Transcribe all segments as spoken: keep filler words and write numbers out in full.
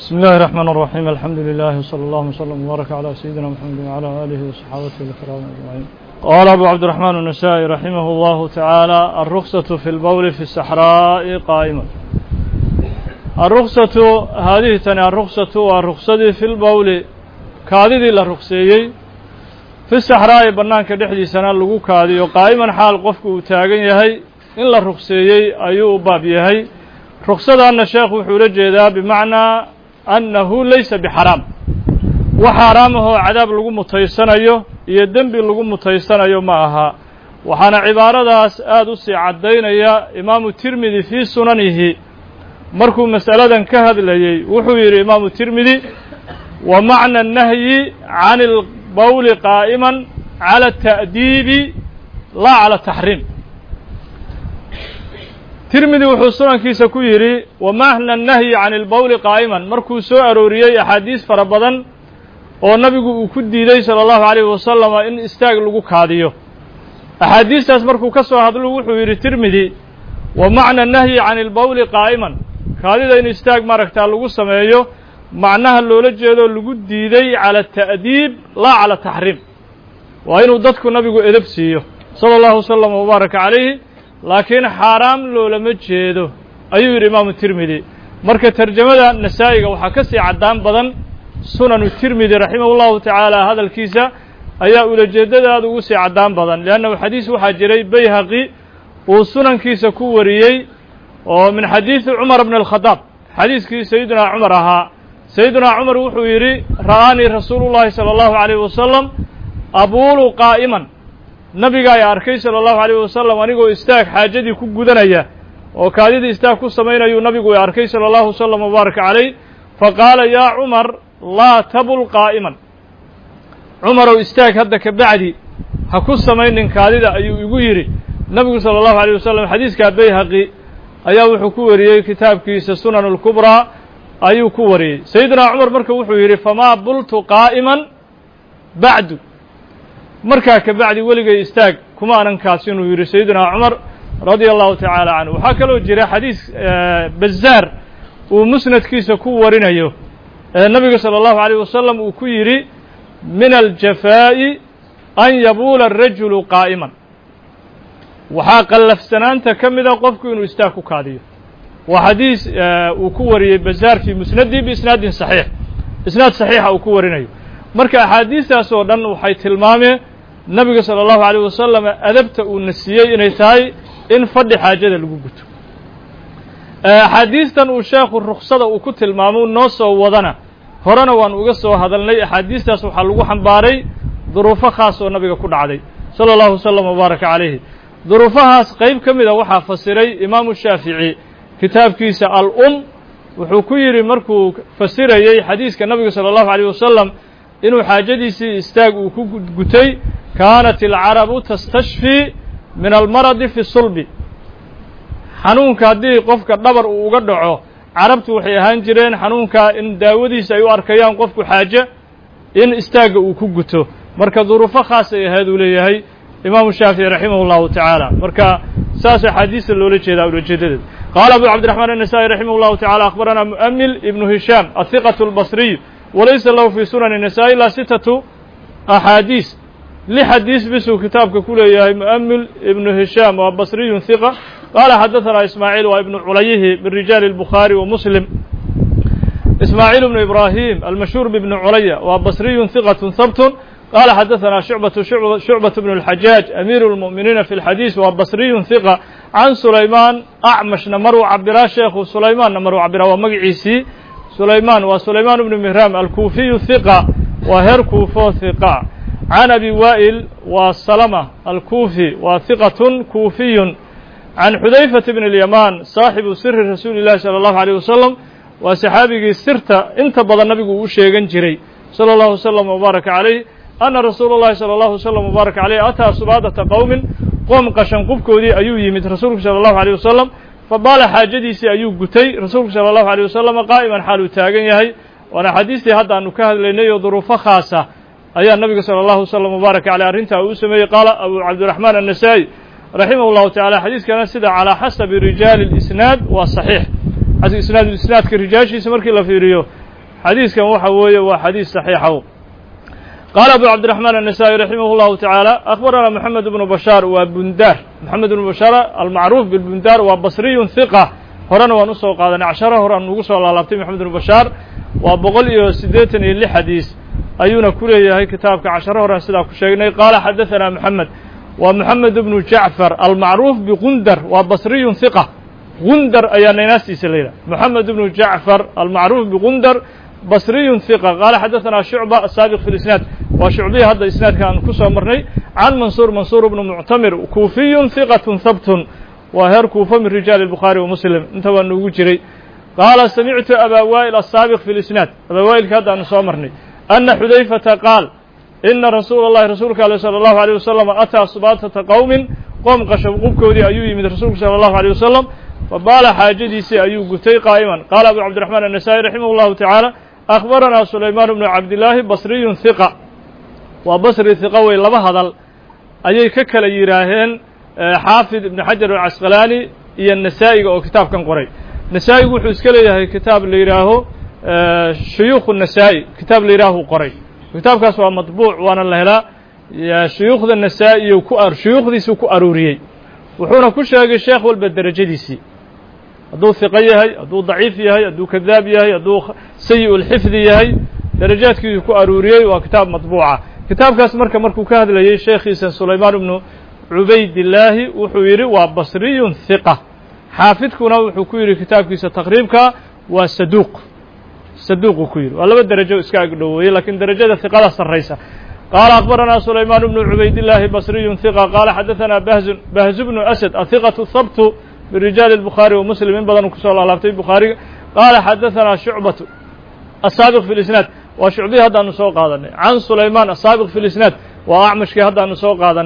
بسم الله الرحمن الرحيم الحمد لله وصلى الله وسلم وبارك على سيدنا محمد وعلى آله وصحابته الكرام أجمعين. قال أبو عبد الرحمن النسائي رحمه الله تعالى: الرخصة في البول في الصحراء قائمة. الرخصة هذه تني الرخصة والرخصة في البول كاذي للرخصيي في الصحراء بنان كدحدي سنة لغو كاذي وقائما حال قفك تاغن يهي إن للرخصيي أيو باب يهي. رخصة أن الشيخ وحول الجيدة بمعنى أنه ليس بحرام وحرامه عذاب لغو متيسانيو يدنبي لغو متيسانيو معها. وحانا عبارة داس آدوسي عدين يا إمام الترمذي في سننه مركو مسألة كهد لي وحوير إمام الترمذي: ومعنى النهي عن البول قائما على التأديب لا على التحريم. ترمذي وحسنا كيسا كويري ومعنى النهي عن البول قائما مركو سو أروريي أحاديث فربضا والنبي كدي لي صلى الله عليه وسلم إن استاق لغو كاديو أحاديث تاس مركو كسو هذا وحويري ترمذي ومعنى النهي عن البول قائما كادي إن استاق ماركتا لغو سمايو معناها اللولة جيدو لغو ديدي على التأديب لا على التحريم وإنو دادكو نبي إدبسيو صلى الله وسلم وبارك عليه laakiin xaaraam loolama jeedo ayuu yidhi imaamu tirmidi. marka tarjamada nasaa'iga waxaa ka sii caddaan badan sunanu tirmidi raximahu llahu tacaala hadalkiisa ayaa ulajeedadaada ugu sii caddaan badan liannahu xadiis waxaa jiray bayhaqi uu sunankiisa ku wariyey oo min xadiidi cumar bni alkhadaab xadiiskii sayidunaa cumar ahaa. sayidunaa cumar wuxuu yidhi: ra'aanii rasuulu llahi sala allahu calayhi wasalam abuulu qaa'iman. nabiga ay arkay sala allahu calayh wasalam anigoo istaag xaajadii ku gudanaya oo kaadidii istaag ku samaynayuu nabigu ay arkay sala allahu wasalam wabaaraka calayh. faqaala yaa cumar laa tabul qaa'iman. cumarow istaag hadda ka bacdi ha ku samaynin kaadida ayuu igu yidhi nabigu sala allahu calayh wasalam. xadiiskaa bayhaqi ayaa wuxuu ku wariyey kitaabkiisa sunan alkubraa ayuu ku wariyey. sayidunaa cumar marka wuxuu yidhi: famaa bultu qaa'iman bacdu. markaa ka bacdi weligay istaag kuma anan kaas inuu yidhi sayidunaa cumar radia allahu tacaala canhu. waxaa kaloo jira xadiis bazaar uu musnadkiisa ku warinayo ee nabiga sala allahu calayh wasalam uu ku yidhi: min aljafaa'i an yabuula arajulu qaa'iman. waxaa qallafsanaanta ka mida qofku inuu istaag ku kaadiyo. waa xadiis uu ku wariyey bazaar fii musnadii biisnaadin saxiix isnaad saxiixa uu ku warinayo. marka axaadiistaas oo dhan waxay tilmaameen nabiga sala allahu calayh wasalam adabta uu na siiyey inay tahay in fadhi xaajada lagu guto. axaadiistan uu sheekhu ruksada uu ku tilmaamo noo soo wadana horena waan uga soo hadalnay. axaadiistaas waxaa lagu xambaaray duruufo khaas oo nabiga ku dhacday sala allahu wasalam wabaaraka calayhi. duruufahaas qayb ka mida waxaa fasiray imaamu shaafici kitaabkiisa al-um. wuxuu ku yidhi markuu fasirayey xadiiska nabiga sala allahu calayh wasalam inuu xaajadiisii istaag uu ku gutay: kaanat alcarabu tastashfii min almaradi fi sulbi. xanuunka haddii qofka dhabar uu uga dhaco carabtu waxay ahaan jireen xanuunkaa in daawadiisa ay u arkayaan qofku xaaje in istaagga uu ku guto. marka duruufo khaasay ahayd uu leeyahay imaamu shaafici raximahu llahu tacaala. marka saas axaadiista loola jeedaa ulajeedadeed. qaala abu cabdiraxmaan annasaa'i raximah llahu tacala: akhbaranaa mu'amil ibnu hishaam athiqatu albasriy walaysa lahu fi sunan النasaa'i ilaa sitatu axaadiis. li xadiis bisuu kitaabka ku leeyahay mu'amil ibnu hishaam waa basriyun hiqa. qaala xadaثanaa ismaaciil waa ibnu culayihi min rijaali الbukhaari wa muslim. ismaaciil ibnu ibraahim almashhuur bibni culaya waa basriyun hiqatun habtun. qaala xadaثanaa shucbatu shucbatu bnu اlxajaaj amiiru اlmu'miniina fi اlxadiis waa basriyun hiqa. can sulaymaan acmashna maruu cabiraa sheekhu sulaymaanna maruu cabiraa waa magaciisii. sulaymaan waa sulaymaan ibnu mihraam alkuufiyu hiqa waa heer kuufo hiqa. can abi waa'il waa salama alkuufi waa hiqatun kuufiyun. can xudayfata bni اlyamaan saaxibu siri rasuuli llahi sala allahu alayh wasalam waa saxaabigii sirta inta badan nabigu uu sheegan jiray sala allahu wasalam wabaaraka calayh. ana rasuula اllahi sala allahu wasalam wabaaraka calayh ataa subaadata qowmin qoom qashan qubkoodii ayuu yimid rasuulku sala allahu alayh wasalam. fabaala xaajadiisii ayuu gutay rasuulku sala allahu alayh wasalam qaa'iman xaal uu taagan yahay. waana xadiistii hadda aanu ka hadlaynay oo duruufo khaasa ayaa nabiga sala allahu wasalam wabaaraka caleyh arrintaa uu sameeyey. qaala abu cabdiraxmaan annasaa'i raximah llahu tacala xadiiskana sida calaa xasabi rijaali اlisnaad waa saxiix. isnaad isnaadka rijaashiisa markii la fiiriyo حديث كان وحوي وحديث صحيح. قال أبو عبد الرحمن النسائي رحمه الله تعالى أخبرنا محمد بن بشار وبندار محمد بن بشار المعروف بالبندار وبصري ثقة هران ونصه قادنا عشرة هران نقصه الله لابتي محمد بن بشار وبقول يسديتني اللي حديث أيونا كله هي كتابك عشرة هران سلاك شيء. قال حدثنا محمد ومحمد بن جعفر المعروف بغندر وبصري ثقة غندر أيان ناس سليلة محمد بن جعفر المعروف بغندر بصري ثقة. قال حدثنا شعبة السابق في الإسناد وشعبي هذا الإسناد كان كسر مرني عن منصور منصور بن معتمر كوفي ثقة ثبت وهر كوفة من رجال البخاري ومسلم انتبه أنه جري. قال سمعت أبا وائل السابق في الإسناد أبا وائل هذا أن صامرني أن حذيفة قال إن رسول الله رسولك صلى الله عليه وسلم أتى صباطة قوم قوم قشب قبكودي أيوي من رسولك صلى الله عليه وسلم فبال حاجديسي أيو قتي قائما. قال أبو عبد الرحمن النسائي رحمه الله تعالى أخبرنا سليمان بن عبد الله بصري ثقة وبصري ثقة وإلا هذا أي ككل يراهن حافظ ابن حجر العسقلاني هي النسائي أو كتاب كان قري نسائي وحسكله كتاب اللي يراه شيوخ النسائي كتاب اللي يراه قري كتاب كاسوا مطبوع وانا الله لا يا شيوخ النسائي وكأر شيوخ ذي سو كأروريي وحنا كل شيء الشيخ والبدرجة دي سي أدو ثقية هي أدو ضعيف هي أدو كذاب هي أدو سيء الحفظ هي درجات كي كأروريي وكتاب مطبوعة كتاب كاس مركا مركو كهذا لي الشيخ سليمان بن عبيد الله وحويري وبصري ثقة حافظكنا وحكويري كتاب كيس تقريبك وصدوق صدوق كوير ولا بدرجة إسكاقدوه لكن درجة الثقة الرئيسة. قال أخبرنا سليمان بن عبيد الله بصري ثقة قال حدثنا بهز بهز بن أسد الثقة الثبت برجال البخاري ومسلم من بدن كسر الله في البخاري. قال حدثنا شعبة السابق في الإسناد وشعبي هذا النسوق هذا عن سليمان السابق في الإسناد وأعمش هذا النسوق هذا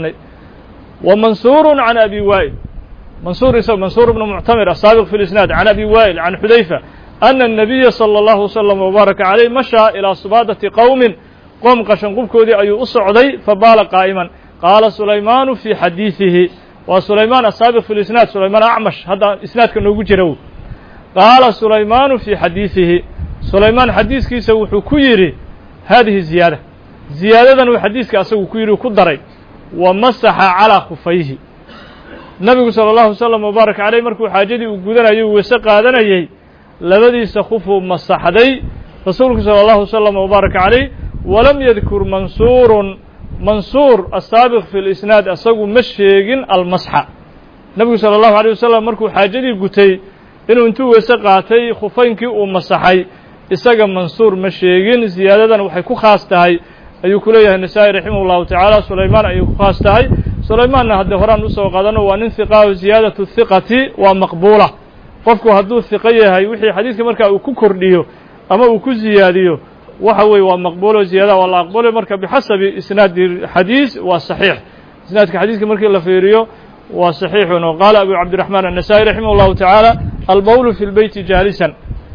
ومنصور عن أبي وائل منصور يسمى منصور بن معتمر السابق في الإسناد عن أبي وائل عن حذيفة أن النبي صلى الله عليه وسلم وبارك عليه مشى إلى صبادة قوم قوم قشن قبكودي أي أصعدي فبال قائما. قال سليمان في حديثه وسليمان السابق في الإسناد سليمان أعمش هذا إسناد كان يجروا. قال سليمان في حديثه سليمان حديث كيس وحكيري هذه الزيادة زيادة وحديث كأسو كيري كدري ومسح على خفيه النبي صلى الله عليه وسلم وبارك عليه مركو حاجدي وجودنا يوسق هذا يي لبدي سخفه مسحدي رسولك صلى الله عليه وسلم وبارك عليه. ولم يذكر منصور منصور السابق في الإسناد أسقو مشيقين المسح النبي صلى الله عليه وسلم مركو حاجدي قتي إنه انتو وسقاتي خفينك ومسحي إسقا منصور مشيقين زيادة وحيكو خاستهي أيو كليه النسائي رحمه الله تعالى سليمان أيو خاستهي سليمان هذا هران نسوى قادنا وانثقاء زيادة الثقة ومقبولة qofku hadduu thiqo yahay wixii xadiiska markaa uu ku kordhiyo ama uu ku ziyaadiyo waxa weeye waa maqbuulo ziyaada waa la aqbalo marka bixasabi isnaad xadiis waa saxiix isnaadka xadiiska markii la fiiriyo waa saxiixun. qaala abu cabdiraxmaan an-nasaa'i raximahullahu tacaala albawlu fi lbeyti jaalisan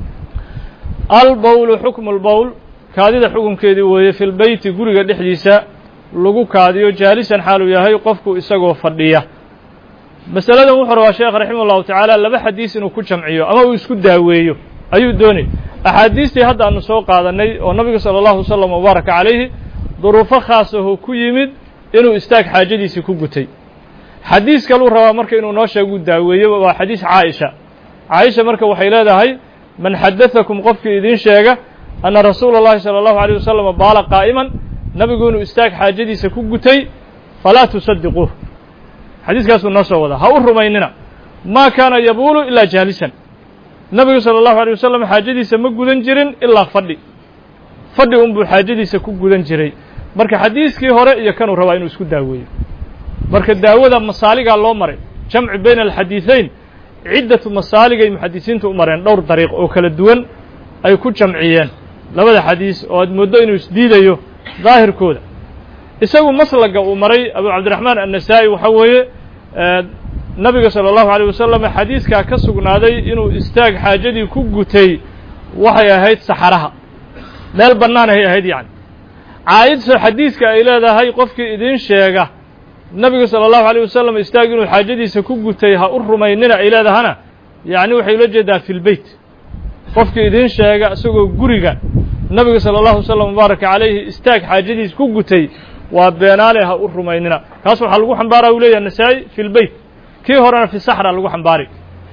albawlu xukmu lbawl kaadida xukunkeedii weeye fi lbeyti guriga dhexdiisa lagu kaadiyo jaalisan xaaluu yahay qofku isagoo fadhiya. masaladan wuxuu rabaa sheekh raximahullahu tacaala laba xadiis inuu ku jamciyo ama uu isku daaweeyo ayuu doonay. axaadiistii hadda aanu soo qaadanay oo nabiga sala allahu wasalam wabaaraka calayhi duruufo khaasahu ku yimid inuu istaag xaajadiisii ku gutay. xadiis kaluu rabaa marka inuu noo sheegu daaweeyo waa xadiis caaisha caaisha marka waxay leedahay man xaddathakum qofkii idiin sheega anna rasuula allahi sala allahu alayh wasalam baala qaa'iman nabigu inuu istaag xaajadiisa ku gutay falaa tusadiquuh xadiiskaasuu noo soo wadaa ha u rumaynina maa kaana yabuulu ilaa jaalisan nabigu sala allahu alay wasalam xaajadiisa ma gudan jirin ilaa fadhi fadhi unbuu xaajadiisa ku gudan jiray. marka xadiiskii hore iyo kanuu rabaa inuu isku daaweeyo. marka daawada masaaligaa loo maray jamci bayna alxadiiثayn ciddatu masaaligay muxadisiintu u mareen dhowr dariiq oo kala duwan ay ku jamciyeen labada xadiis oo aad mooddo inuu isdiidayo daahirkooda. isagu maslaga uu maray abu cabdiraxmaan annasaa'i waxa weeye nabiga sala allahu alayh wasalam xadiiskaa ka sugnaaday inuu istaag xaajadii ku gutay waxay ahayd saxaraha meel bannaan ay ahayd yacni caayidso xadiiska ay leedahay qofkii idiin sheega nabiga sala allahu alayh wasalam istaag inuu xaajadiisa ku gutay ha u rumaynina ay leedahana yacni waxay ula jeedaa fi lbeyt qofkii idiin sheega isagoo guriga nabiga sala allahu wasalam mubaaraka calayhi istaag xaajadiis ku gutay waa beenaale ha u rumaynina kaas waxaa lagu xambaaraa uu leeyahay nasaa-i fi lbeyt kii horena fi saxra lagu xambaari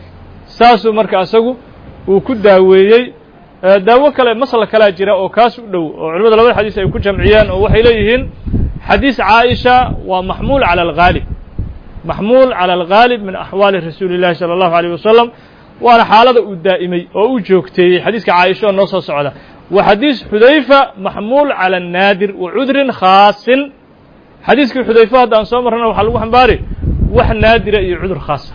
saasuu marka isagu uu ku daaweeyey daawo kale masla kalaa jira oo kaas u dhow oo culimada labada xadiis ay ku jamciyeen oo waxay leeyihiin xadiis caaisha waa maxmuul cala alghaalib maxmuul cala alghaalib min axwaali rasuuli illahi sala allahu alayh wasalam waana xaalada uu daa'imay oo uu joogteeyey xadiiska caaisha oo noo soo socda wa xadiis xudayfa maxmuul cala annaadir wa cudrin khaasin xadiiskii xudayfa hadda aan soo marrana waxaa lagu xambaari wax naadira iyo cudur khaasa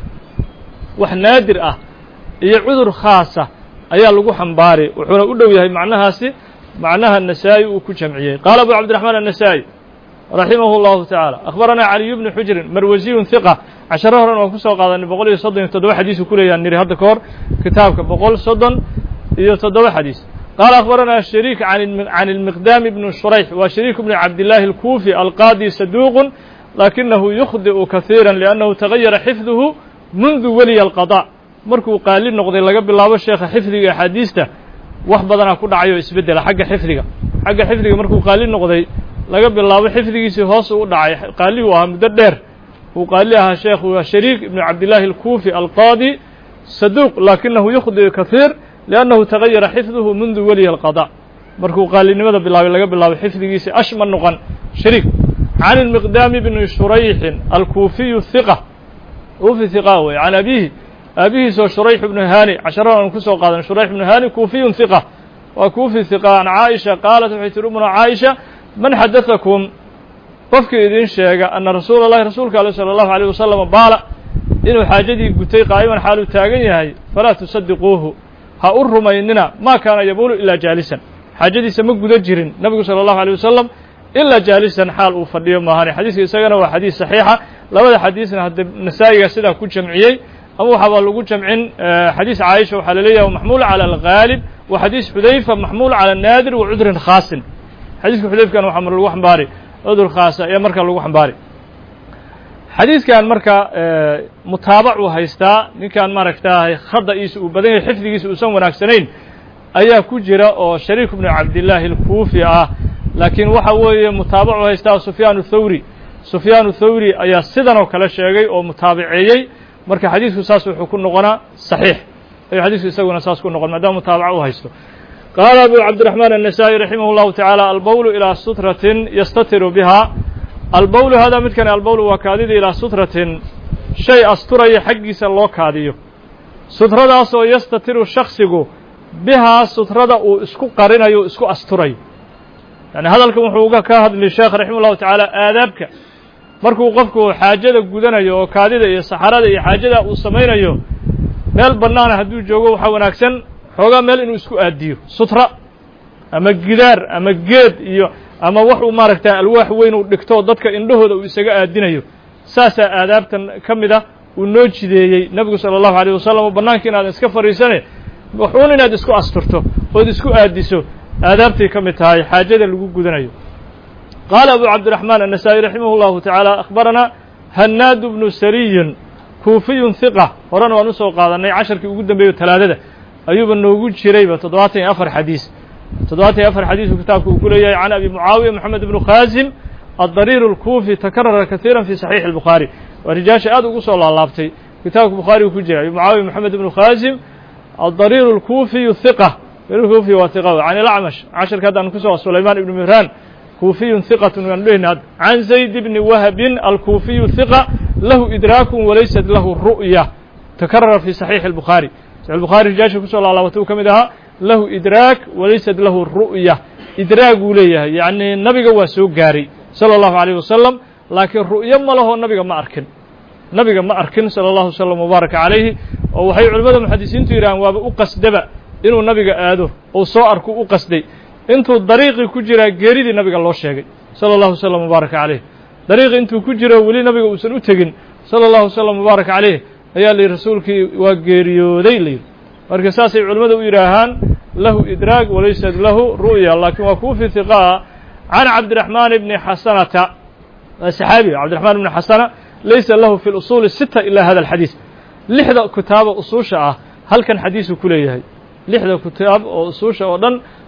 wax naadir ah iyo cudur khaasa ayaa lagu xambaari wuxuuna u dhow yahay macnahaasi macnaha النasaaئي uu ku jamciyey qaala abu cabdiرaحmaan النasaaئي raximahu الlahu taعaalى akhbaranaa caliy bnu xujrin marwasiyun ثiqa casharo horan waan ku soo qaadanay boqol iyo soddon iyo toddoba xadiisu ku leeyahan niri hadda ka hor kitaabka boqol soddon iyo toddoba xadiis qaala akhbaranaa shariik can الmiqdaam bnu shurayx waa shariik bnu cabdillaahi الkuufi alqaadi saduuq lakinahu yukhdi'u kahiira liأnnahu tagayara xifduhu mundu weliya الqaضاء markuu qaali noqday laga bilaabo sheekha xifdiga axaadiista wax badanaa ku dhacay oo isbeddela xagga xifdiga xagga xifdiga markuu qaali noqday laga bilaabo xifdigiisii hoos u dhacay qaali uu ahaa muddo dheer uu qaali ahaa sheekhu waa shariik ibnu cabdillaahi alkuufi alqaadi saduuq lakinahu yukhdi'u kahiir liannahu tagayara xifduhu mundu weliya alqaضاء markuu qaalinimada bilaabay laga bilaabo xifdigiisii ashma noqon shariik can ilmiqdaami bni shurayxin alkuufiyu hiqa ufi hiqa wey can abihi aabihiisoo shurayx ibnu haani casharada aan ku soo qaadan shurayx ibnu haani kuufiyun hiqa waa kuufi hiqa can caaisha qaalat waxay tihi umuna caaisha man xadadakum qofkii idin sheega ana rasuula اllahi rasuulka ale salى اllahu alيyه wasalam baala inuu xaajadii gutay qaa'iman xaaluu taagan yahay falaa tusadiquuhu ha u rumaynina ma kaana yabuulu ilaa jaalisan xaajadiisa ma guda jirin nabigu salى اllahu alيه wasalam ilaa jaalisan xaal uu fadhiyo maahane xadiiska isagana waa xadiis saxiixa labada xadiisna hadda nasaa'iga sidaa ku jamciyey ama waxaaba lagu jamcin xadiis caaisha waxaa laleeyahay maxmuul cala alghaalib wa xadiis xudayfa maxmuul cala naadir wa cudrin khaasin xadiiska xudayfkana waxaa mar lagu xambaari cudur khaasa ayaa marka lagu xambaari xadiiskan marka mutaabac uu haystaa ninkan maaragtaahay khada'iisa uu badan yahay xifdigiisa uusan wanaagsanayn ayaa ku jira oo shariik bnu cabdillaahi alkuufi ah laakiin waxa weeye mutaabac uu haystaa sufyaan thawri sufyaan thawri ayaa sidan oo kale sheegay oo mutaabaceeyey marka xadiisku saas wuxuu ku noqonaa saxiix ayuu xadiisku isaguna saas ku noqon maadaama mutaabaca u haysto qaala abu cabdiraxmaan النasaaئي raximah اllahu taعaalى albowlu ilىa sutratin yastatiru biha albowlu hada midkani albowlu waa kaadida ilaa sutratin shay asturaya xaggiisa loo kaadiyo sutradaasoo yastatiru shaksigu bihaa sutrada uu isku qarinayo o isku asturayo yani hadalkan wuxuu uga ka hadli sheekh raximah اllahu taعaalى aadaabka markuu qofku xaajada gudanayo oo kaadida iyo saxarada iyo xaajada uu samaynayo meel bannaana hadduu joogo waxaa wanaagsan xoogaa meel inuu isku aadiyo sutra ama gidaar ama geed iyo ama waxuu maaragtay alwaax weyn uu dhigto dadka indhahooda uu isaga aadinayo saasaa aadaabtan ka mid ah uu noo jideeyey nebigu salى اllahu alيyه wasalam oo bannaanka inaadan iska fadhiisane waxuun inaad isku asturto ood isku aadiso aadaabtay ka mid tahay xaajada lagu gudanayo qaala abu cabdiraxmaan النasaaئي raximah اllahu taعaalى akhbaranaa hannaad bnu sariyin kuufiyun hiqa horena waan usoo qaadanay casharkii ugu dambeeyo talaadada ayuuba noogu jirayba toddobaatan iyo afar xadiis toddobaatan iyo afar xadiisuu kitaabka uu ku leeyahay can abi mucaawiya moxamed ibnu khaasim addariir اlkuufi takarara kahiira fi saxiixi الbukhaari waa rijaasha aad ugu soo laalaabtay kitaabka bukhaari uu ku jira abi mucaawiya moxamed ibnu khaasim addariir اlkuufiyu hiqa kuufi waa hiqa can ilacmash casharka haddaan kusoo sulaymaan ibnu mihraan kuufiyun hiqatun waanu dhehna can zayd bni wahbin alkuufiyu hiqa lahu idraakun walaysat lahu ru'ya takarara fi saxiixi الbukhaari saxix الbukhaari rijaasha kusoo laalaabatay uu ka mid ahaa lahu idraak walaysat lahu ru'ya idraag uu leeyahay yacni nabiga waa soo gaaray salى اllahu عalيه wasalam laakiin ru'yo ma laho nabiga ma arkin nabiga ma arkin salى اllahu wslam mubaaraka calayhi oo waxay culimmada muxadisiintu yidhahaan waaba u qasdaba inuu nabiga aado ou soo arku u qasday intuu dariiqii ku jiraa geeridii nabiga loo sheegay salى اllahu wslam mubaaraka calayh dariiqii intuu ku jiro weli nabiga uusan u tegin salى اllahu wslam mubaaraka calayh ayaa la yidhi rasuulkii waa geeriyooday la yidhi marka saasay culimmada u yidhaahaan lahu idraag walaysat lahu ru'ya laakiin waa kuufi hiqaa can cabdiraxmaan bni xasanata saxaabiga cabdiraxmaan bni xasana laysa lahu fi lusuuli sita ilaa hada alxadiis lixda kitaaba usuusha ah halkan xadiisuu ku leeyahay lixda kitaab oo usuusha oo dhan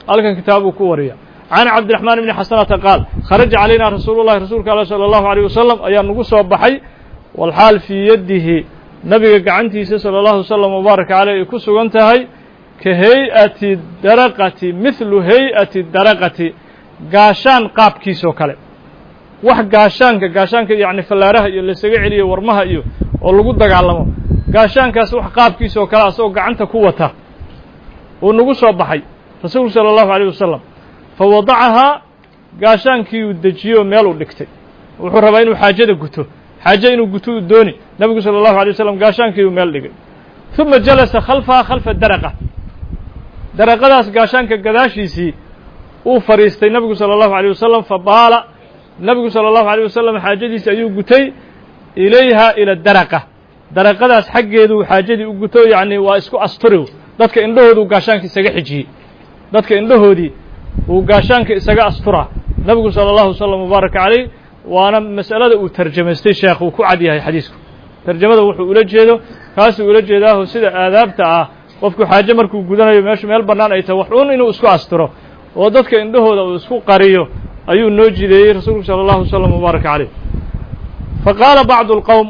halkan kitaabuu ku wariya can cabdiraxmaan ibni xasanata qaal kharaja calayna rasuulu llahi rasuulka alla sala allahu alayh wasalam ayaa nagu soo baxay walxaal fii yadihi nabiga gacantiisa sala allahu wasalam mubaaraka caleyh ay ku sugan tahay ka hay-ati daraqati mithlu hay-ati daraqati gaashaan qaabkiisoo kale wax gaashaanka gaashaanka yacni fallaaraha iyo laysaga celiyo warmaha iyo oo lagu dagaalamo gaashaankaas wax qaabkiisoo kale asagoo gacanta ku wata uu nagu soo baxay rasuulku sala allahu alayh wasalam fa wadacahaa gaashaankii uu dejiyo meel uu dhigtay wuxuu rabaa inuu xaajada guto xaaje inuu guto uu dooni nabigu sala allahu alay wasalam gaashaankii uu meel dhigay uma jalasa khalfaha khalfa daraqa daraqadaas gaashaanka gadaashiisii uu fadhiistay nabigu sala allahu alayh wasalam fa baala nabigu sala allahu alayh wasalam xaajadiisi ayuu gutay ilayha ila daraqa daraqadaas xaggeeduu xaajadii u guto yacni waa isku asturi dadka indhahooduu gaashaanka isaga xijiyey dadka indhahoodii uu gaashaanka isaga asturaa nabigu sala allahu wasalam mubaaraka caleyh waana mas'alada uu tarjamaystay sheekh uu ku cad yahay xadiisku tarjamada wuxuu ula jeedo kaasuu ula jeedaaho sida aadaabta ah qofku xaaje markuu gudanayo meeshu meel bannaan ay tahay waxuun inuu isku asturo oo dadka indhahooda uu isku qariyo ayuu noo jideeyey rasuulku sala allahu wasalam mubaaraka caleyh fa qaala bacdu alqowm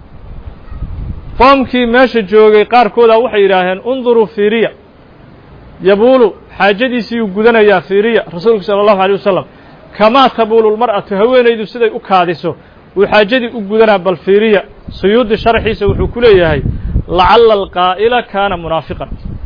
qoomkii meesha joogay qaarkooda waxay yidhaaheen unduruu fiiriya yabuulu xaajadiisiiyuu gudanayaa fiiriya rasuulku sala allahu alay wasalam kamaa tabuulu lmar'atu haweenaydu siday u kaadiso uu xaajadii u gudanaa bal fiiriya suyuudi sharxiisa wuxuu ku leeyahay lacalla alqaa'ila kaana munaafiqan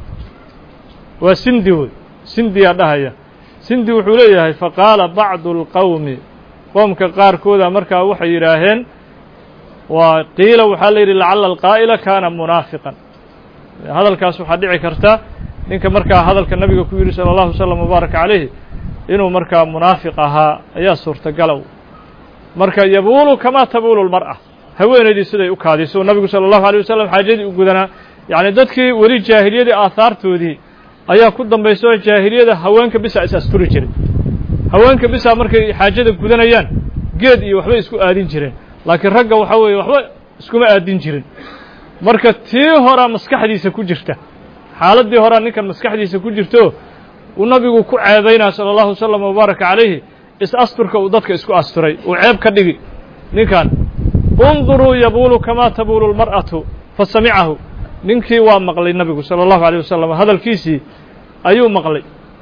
waa sindi wey sindiyaa dhahaya sindi wuxuu leeyahay faqaala bacdu alqowmi qoomka qaarkooda markaa waxay yidhaaheen waa qiila waxaa la yidhi lacalla alqaa'ila kaana munaafiqan hadalkaas waxaa dhici karta ninka markaa hadalka nabiga ku yidhi sala allahu wasalam mubaaraka calayhi inuu markaa munaafiq ahaa ayaa suurtagalow marka yabuulu kamaa tabuulu lmar'a haweenaydii siday u kaadiso nabigu sala allahu alay wasalam xaajadii u gudanaa yacni dadkii weli jaahiliyadii aahaartoodii ayaa ku dambayso jaahiliyada haweenka bisa is asturi jiray haweenka bisa markay xaajada gudanayaan geed iyo waxbay isku aadin jireen laakiin ragga waxaa weeye waxba iskuma aadin jirin marka tii horaa maskaxdiisa ku jirta xaaladdii horaa ninkan maskaxdiisa ku jirto uu nabigu ku ceebaynaa sala allahu wasalam mubaaraka calayhi is-asturka uu dadka isku asturay uu ceeb ka dhigi ninkan unduruu yabuulu kamaa tabuulu lmar'atu fa samicahu ninkii waa maqlay nabigu sala allahu alayh wasalam hadalkiisii ayuu maqlay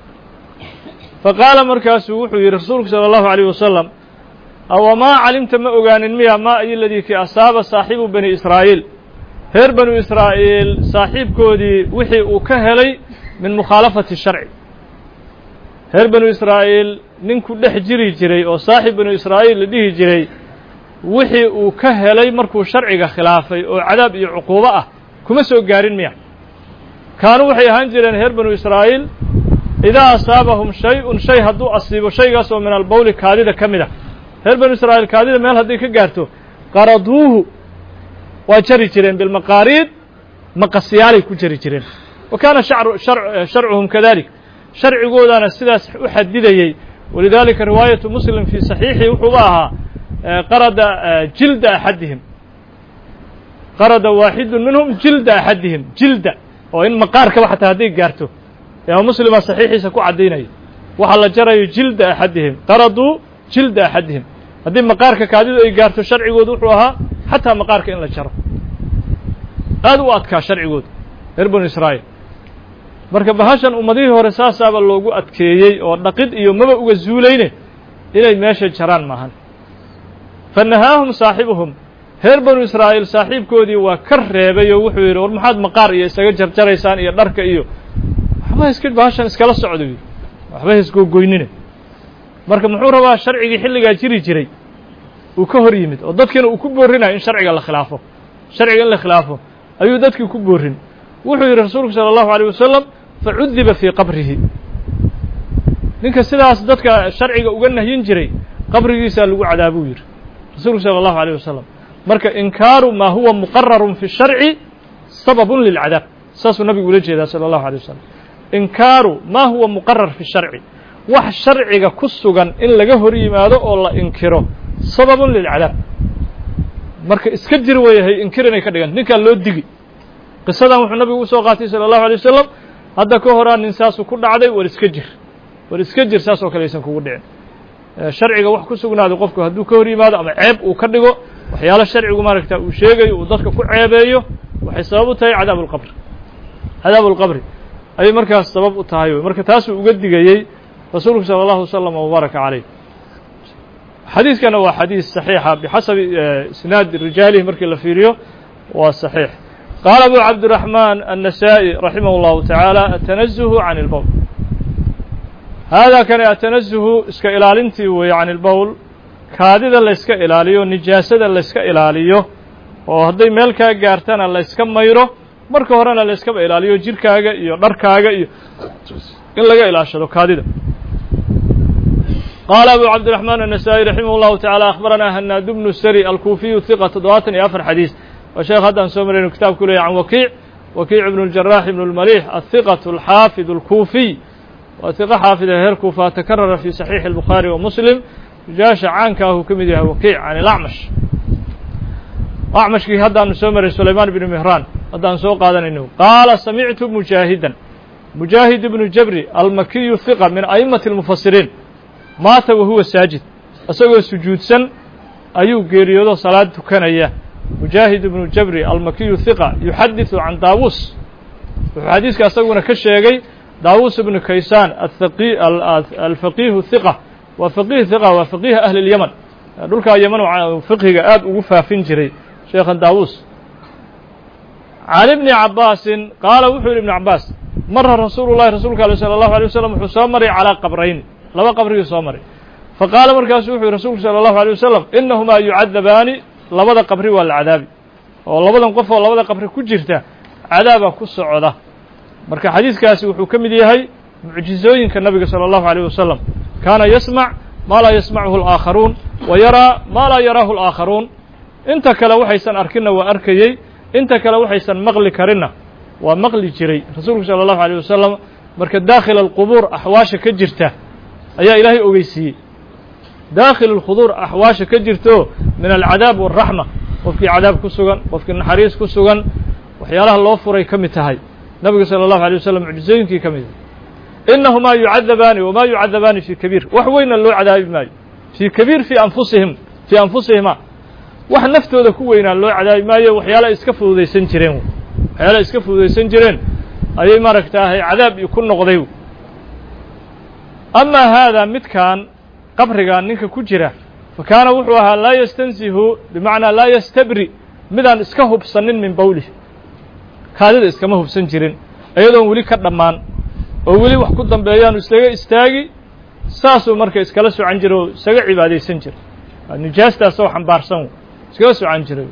fa qaala markaasuu wuxuu yidhi rasuulku sala allahu alayh wasalam awamaa calimta ma ogaanin miya maa ayo ladii kii asaaba saaxiibu bani israa'iil reer banu israa'iil saaxiibkoodii wixii uu ka helay min mukhaalafati sharci reer banu israa'iil ninku dhex jiri jiray oo saaxib banu israa'iil la dhihi jiray wixii uu ka helay markuu sharciga khilaafay oo cadaab iyo cuquubo ah kuma soo gaarin miya kaanuu waxay ahaan jireen reer banu israa'iil idaa asaabahum shay-un shay hadduu asiibo shaygaas oo min albawli kaadida ka mid ah reer banu israa'iil kaadida meel hadday ka gaarto qaraduuhu waa jari jireen bilmaqaariid maqasyaalay ku jari jireen wa kaana sharcuhum kadalik sharcigoodaana sidaas u xadidayey walidaalika riwaayatu muslim fii saxiixi wuxuuba ahaa qarada jilda axadihim qarada waaxidu minhum jilda axadihim jilda oo in maqaarkaba xataa hadday gaarto imaam muslima saxiixiisa ku caddaynaya waxaa la jarayo jilda axadihim qaraduu jilda axadihim haddii maqaarka kaadidu ay gaarto sharcigoodu wuxuu ahaa xataa maqaarka in la jaro aad u adkaa sharcigooda reer banu israa'iil marka bahashan ummadihii hore saasaaba loogu adkeeyey oo dhaqid iyo maba uga zuulayne inay meesha jaraan maahan fa nahaahum saaxibuhum reer banu israa'iil saaxiibkoodii waa ka reebay oo wuxuu yidhi war maxaad maqaar iyo isaga jarjaraysaan iyo dharka iyo waxba iska bahashan iskala socdo yidhi waxba isgogoynine marka muxuu rabaa sharcigii xilligaa jiri jiray uu ka hor yimid oo dadkiina uu ku boorinayo in sharciga la khilaafo sharciga in la khilaafo ayuu dadkii ku boorin wuxuu yidhi rasuulku sala allahu alayh wasalam facudiba fii qabrihi ninka sidaas dadka sharciga uga nahyin jiray qabrigiisaa lagu cadaabuu yidhi rasuulku sala allahu alayh wasalam marka inkaaru maa huwa muqararun fi sharci sababun lilcadaab saasuu nabigu ula jeedaa sala allahu alay wasalam inkaaru maa huwa muqarar fi sharci wax sharciga ku sugan in laga hor yimaado oo la inkiro sababun lilcadaab marka iska jir weeyahay inkir inay ka dhigan ninkaa loo digi qisadan wuxuu nabigu usoo qaatay sala allahu alay wasalam hadda ka horaa nin saasuu ku dhacday war iska jir war iska jir saas oo kale aysan kugu dhicin sharciga wax ku sugnaado qofku hadduu ka hor yimaado ama ceeb uu ka dhigo waxyaalo sharcigu maaragta uu sheegayo uu dadka ku ceebeeyo waxay sabab u tahay cadaab ulqabri cadaab ulqabri ayay markaas sabab u tahay marka taasuu uga digayey rasuulku sala allahu wasalam wabaaraka calayh xadiiskana waa xadiis saxiixa bixasabi isnaad rijaalihi markii la fiiriyo waa saxiix qaala abu cabdiraxmaan annasaa'i raximah اllahu tacaala atanazuhu can ilbowl haadaa kani atanazuhu iska ilaalintii weeye can ilbowl kaadida layska ilaaliyo nijaasada layska ilaaliyo oo hadday meel kaa gaartana layska mayro marka horena layskaba ilaaliyo jirkaaga iyo dharkaaga iyo in laga ilaashado kaadida qaala abu cabdiraxmaan annasaa'i raximah اllahu taعala akhbaranaa hanaad bnu sari alkuufiyu hiqa toddobaatan iyo afar xadiis waa sheekh haddaan soo maraynu kitaabku leeyahy can wakiic wakiic ibnu اljarax ibnu اlmaliix ahiqaة alxaafid اlkuufiy waa hiqo xaafida heer kuufa takarara fi saxiixi اlbukhaari wa muslim rijaasha caanka ahuu ka mid yahay wakiic can ilacmash acmashkii haddaanu soo maray sulaymaan ibnu mihraan haddaan soo qaadanayno qaala samictu mujaahidan mujaahid ibnu jabri almakiyu hiqa min a'imati اlmufasiriin maata wahuwa saajid isagoo sujuudsan ayuu geeriyoodo salaad tukanaya mujaahid ibnu jabri almakiyu hiqa yuxadiثu can daawuus wuxuu xadiiska isaguna ka sheegay daawuus ibnu kaysaan alfaqiihu hiqa waa faqiih hiqa waa faqiih ahli اlyaman dhulkaa yaman fiqhiga aad ugu faafin jiray sheekhan daawuus can ibni cabaasin qaala wuxuu yidhi ibnu cabaas mara rasuulu llahi rasuulka aleh salى اllahu alيه wasalam wuxuu soo maray calىa qabrayni laba qabrigii soo maray faqaala markaasu wuxuu yihi rasuulku salى اllahu alيه wasalam inahumaa yucadabaani labada qabri waa la cadaabi oo labadan qof oo labada qabri ku jirta cadaaba ku socda marka xadiiskaasi wuxuu ka mid yahay mucjizooyinka nabiga salى اllahu alيه wasalam kaana yasmac maa laa yasmachu اlaakharuun wa yaraa maa laa yaraahu اlaakharuun inta kale waxaysan arkinna waa arkayey inta kale waxaysan maqli karinna waa maqli jiray rasuulku salى اllahu alيه wasalam marka daakhil alqubuur axwaasha ka jirta ayaa ilaahay ogeysiiyey daakhil اlkhuduur axwaasha ka jirto min alcadaab wاlraxma qofkii cadaab ku sugan qofkii naxariis ku sugan waxyaalaha loo furay ka mid tahay nabiga salى اllahu alيه wasalam mucjizooyinkii ka mid inahumaa yucadabaani wamaa yucadabaani fii kabiir wax weynna loo cadaabi maayo fii kabiir fii anfusihim fii anfusihima wax naftooda ku weynaa loo cadaabi maayo waxyaala iska fududaysan jireen waxyaala iska fududaysan jireen ayay maaragtaahay cadaab ku noqday amaa haadaa midkan qabrigan ninka ku jira fa kaana wuxuu ahaa laa yastansihu bimacnaa laa yastabri midaan iska hubsanin min bowlih kaadida iskama hubsan jirin iyadoon weli ka dhammaan oo weli wax ku dambeeyaanu isaga istaagi saasuu marka iskala socan jira oo isaga cibaadaysan jira nijaastaasoo xambaarsan iskala socan jiray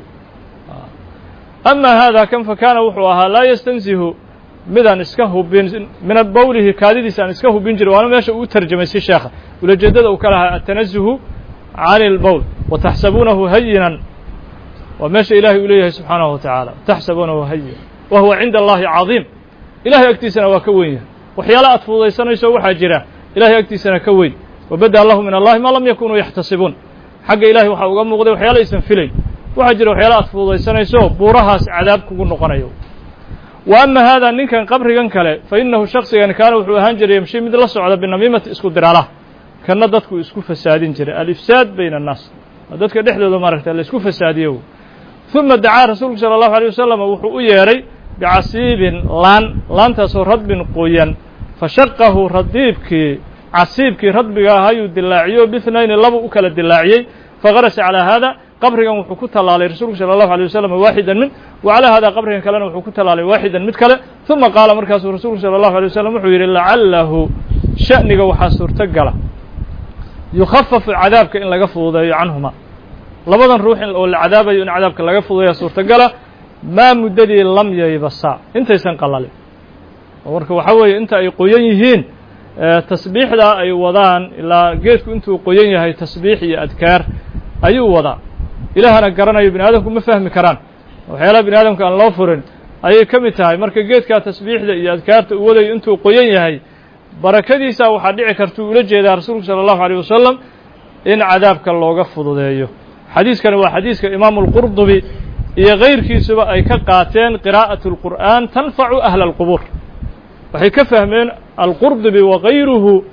amaa haadaa kan fa kaana wuxuu ahaa laa yastansihu midaan iska hubin min bowlihi kaadidiisa aan iska hubin jirin waana meesha uu tarjamay si sheekha ulajeedada uu ka lahaa atanazuhu can اlbowl wataxsabuunahu hayinan waa meesha ilahay uu leeyahay subxaanahu wa tacaala taxsabuunahu hayinan wa huwa cinda allahi cadiim ilahay agtiisana waa ka weyn yahay waxyaala aad fududaysanayso waxaa jira ilahay agtiisana ka weyn wabada lahu min allahi maa lam yakunuu yaxtasibuun xagga ilahay waxaa uga muuqday waxyaala aysan filayn waxaa jira waxyaala aad fududaysanayso buurahaas cadaab kugu noqonayo wa ama haadaa ninkan qabrigan kale fa inahu shaksigan kaana wuxuu ahaan jiray yamshi mid la socda binamiimati isku diraalaha kana dadku isku fasaadin jiray alifsaad bayna annaas dadka dhexdooda maaragta la isku fasaadiyo uma dacaa rasuulku salى اllahu alيه wasalam wuxuu u yeedhay bicasiibin laan laantaasoo radbin qoyan fashaqahu radiibkii casiibkii radbiga ahayuu dilaaciyo bithnayni laba u kala dilaaciyey fagarasa calىa haada qabrigan wuxuu ku tallaalay rasuulku salى اllahu alيه wasalam waaxidan min wa calىa hada qabrigan kalena wuxuu ku tallaalay waaxidan mid kale uma qaala markaasuu rasuulku salى اllahu alيه wasalam wuxuu yidhi lacalahu sha'niga waxaa suurto gala yukhafafu cadaabka in laga fududeeyo canhuma labadan ruux oo la cadaabayo in cadaabka laga fududeeya suurtogala maa muddadii lam yaybasaa intaysan qalalin marka waxaa weeye inta ay qoyan yihiin tasbiixdaa ay wadaan ilaa geedku intuu qoyan yahay tasbiix iyo adkaar ayuu wadaa ilaahana garanayo bini aadamku ma fahmi karaan waxyaalaha bini aadamka aan loo furin ayay ka mid tahay marka geedkaa tasbiixda iyo adkaarta uu wadayo intuu qoyan yahay barakadiisa waxaa dhici kartuu ula jeedaa rasuulku salى اllahu alيه wasalam in cadaabka looga fududeeyo xadiiskani waa xadiiska imaamu اlqurdubi iyo kayrkiisuba ay ka qaateen qiraa'aة اlqur'an tanfacu ahla اlqubuur waxay ka fahmeen alqurdubi wakayruhu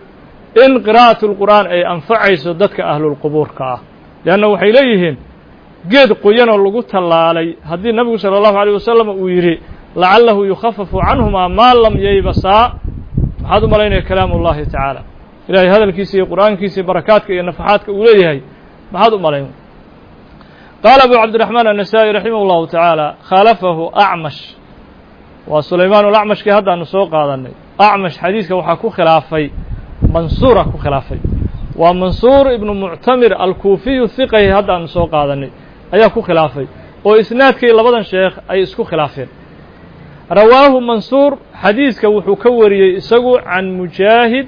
in qiraa'atu lqur'aan ay anfacayso dadka ahlulqubuurka ah leanna waxay leeyihiin geed qoyanoo lagu tallaalay haddii nabigu sala allahu alayh wasalam uu yidhi lacalahu yukhafafu canhumaa maa lam yaybasaa maxaad u malaynaya kalaamu ullahi tacaala ilahay hadalkiisa iyo qur'aankiisa iyo barakaadka iyo nafaxaadka uu leeyahay maxaad u malayn qaala abu cabdiraxmaan annasaa'i raximah llahu tacaala khaalafahu acmash waa sulaymaan ulacmashkii haddaanu soo qaadanay acmash xadiiska waxaa ku khilaafay mansuura ku khilaafay waa mansuur ibnu muctamir alkuufiyu hiqahi haddaanu soo qaadanay ayaa ku khilaafay oo isnaadkii labadan sheekh ay isku khilaafeen rawaahu mansuur xadiiska wuxuu ka wariyey isagu can mujaahid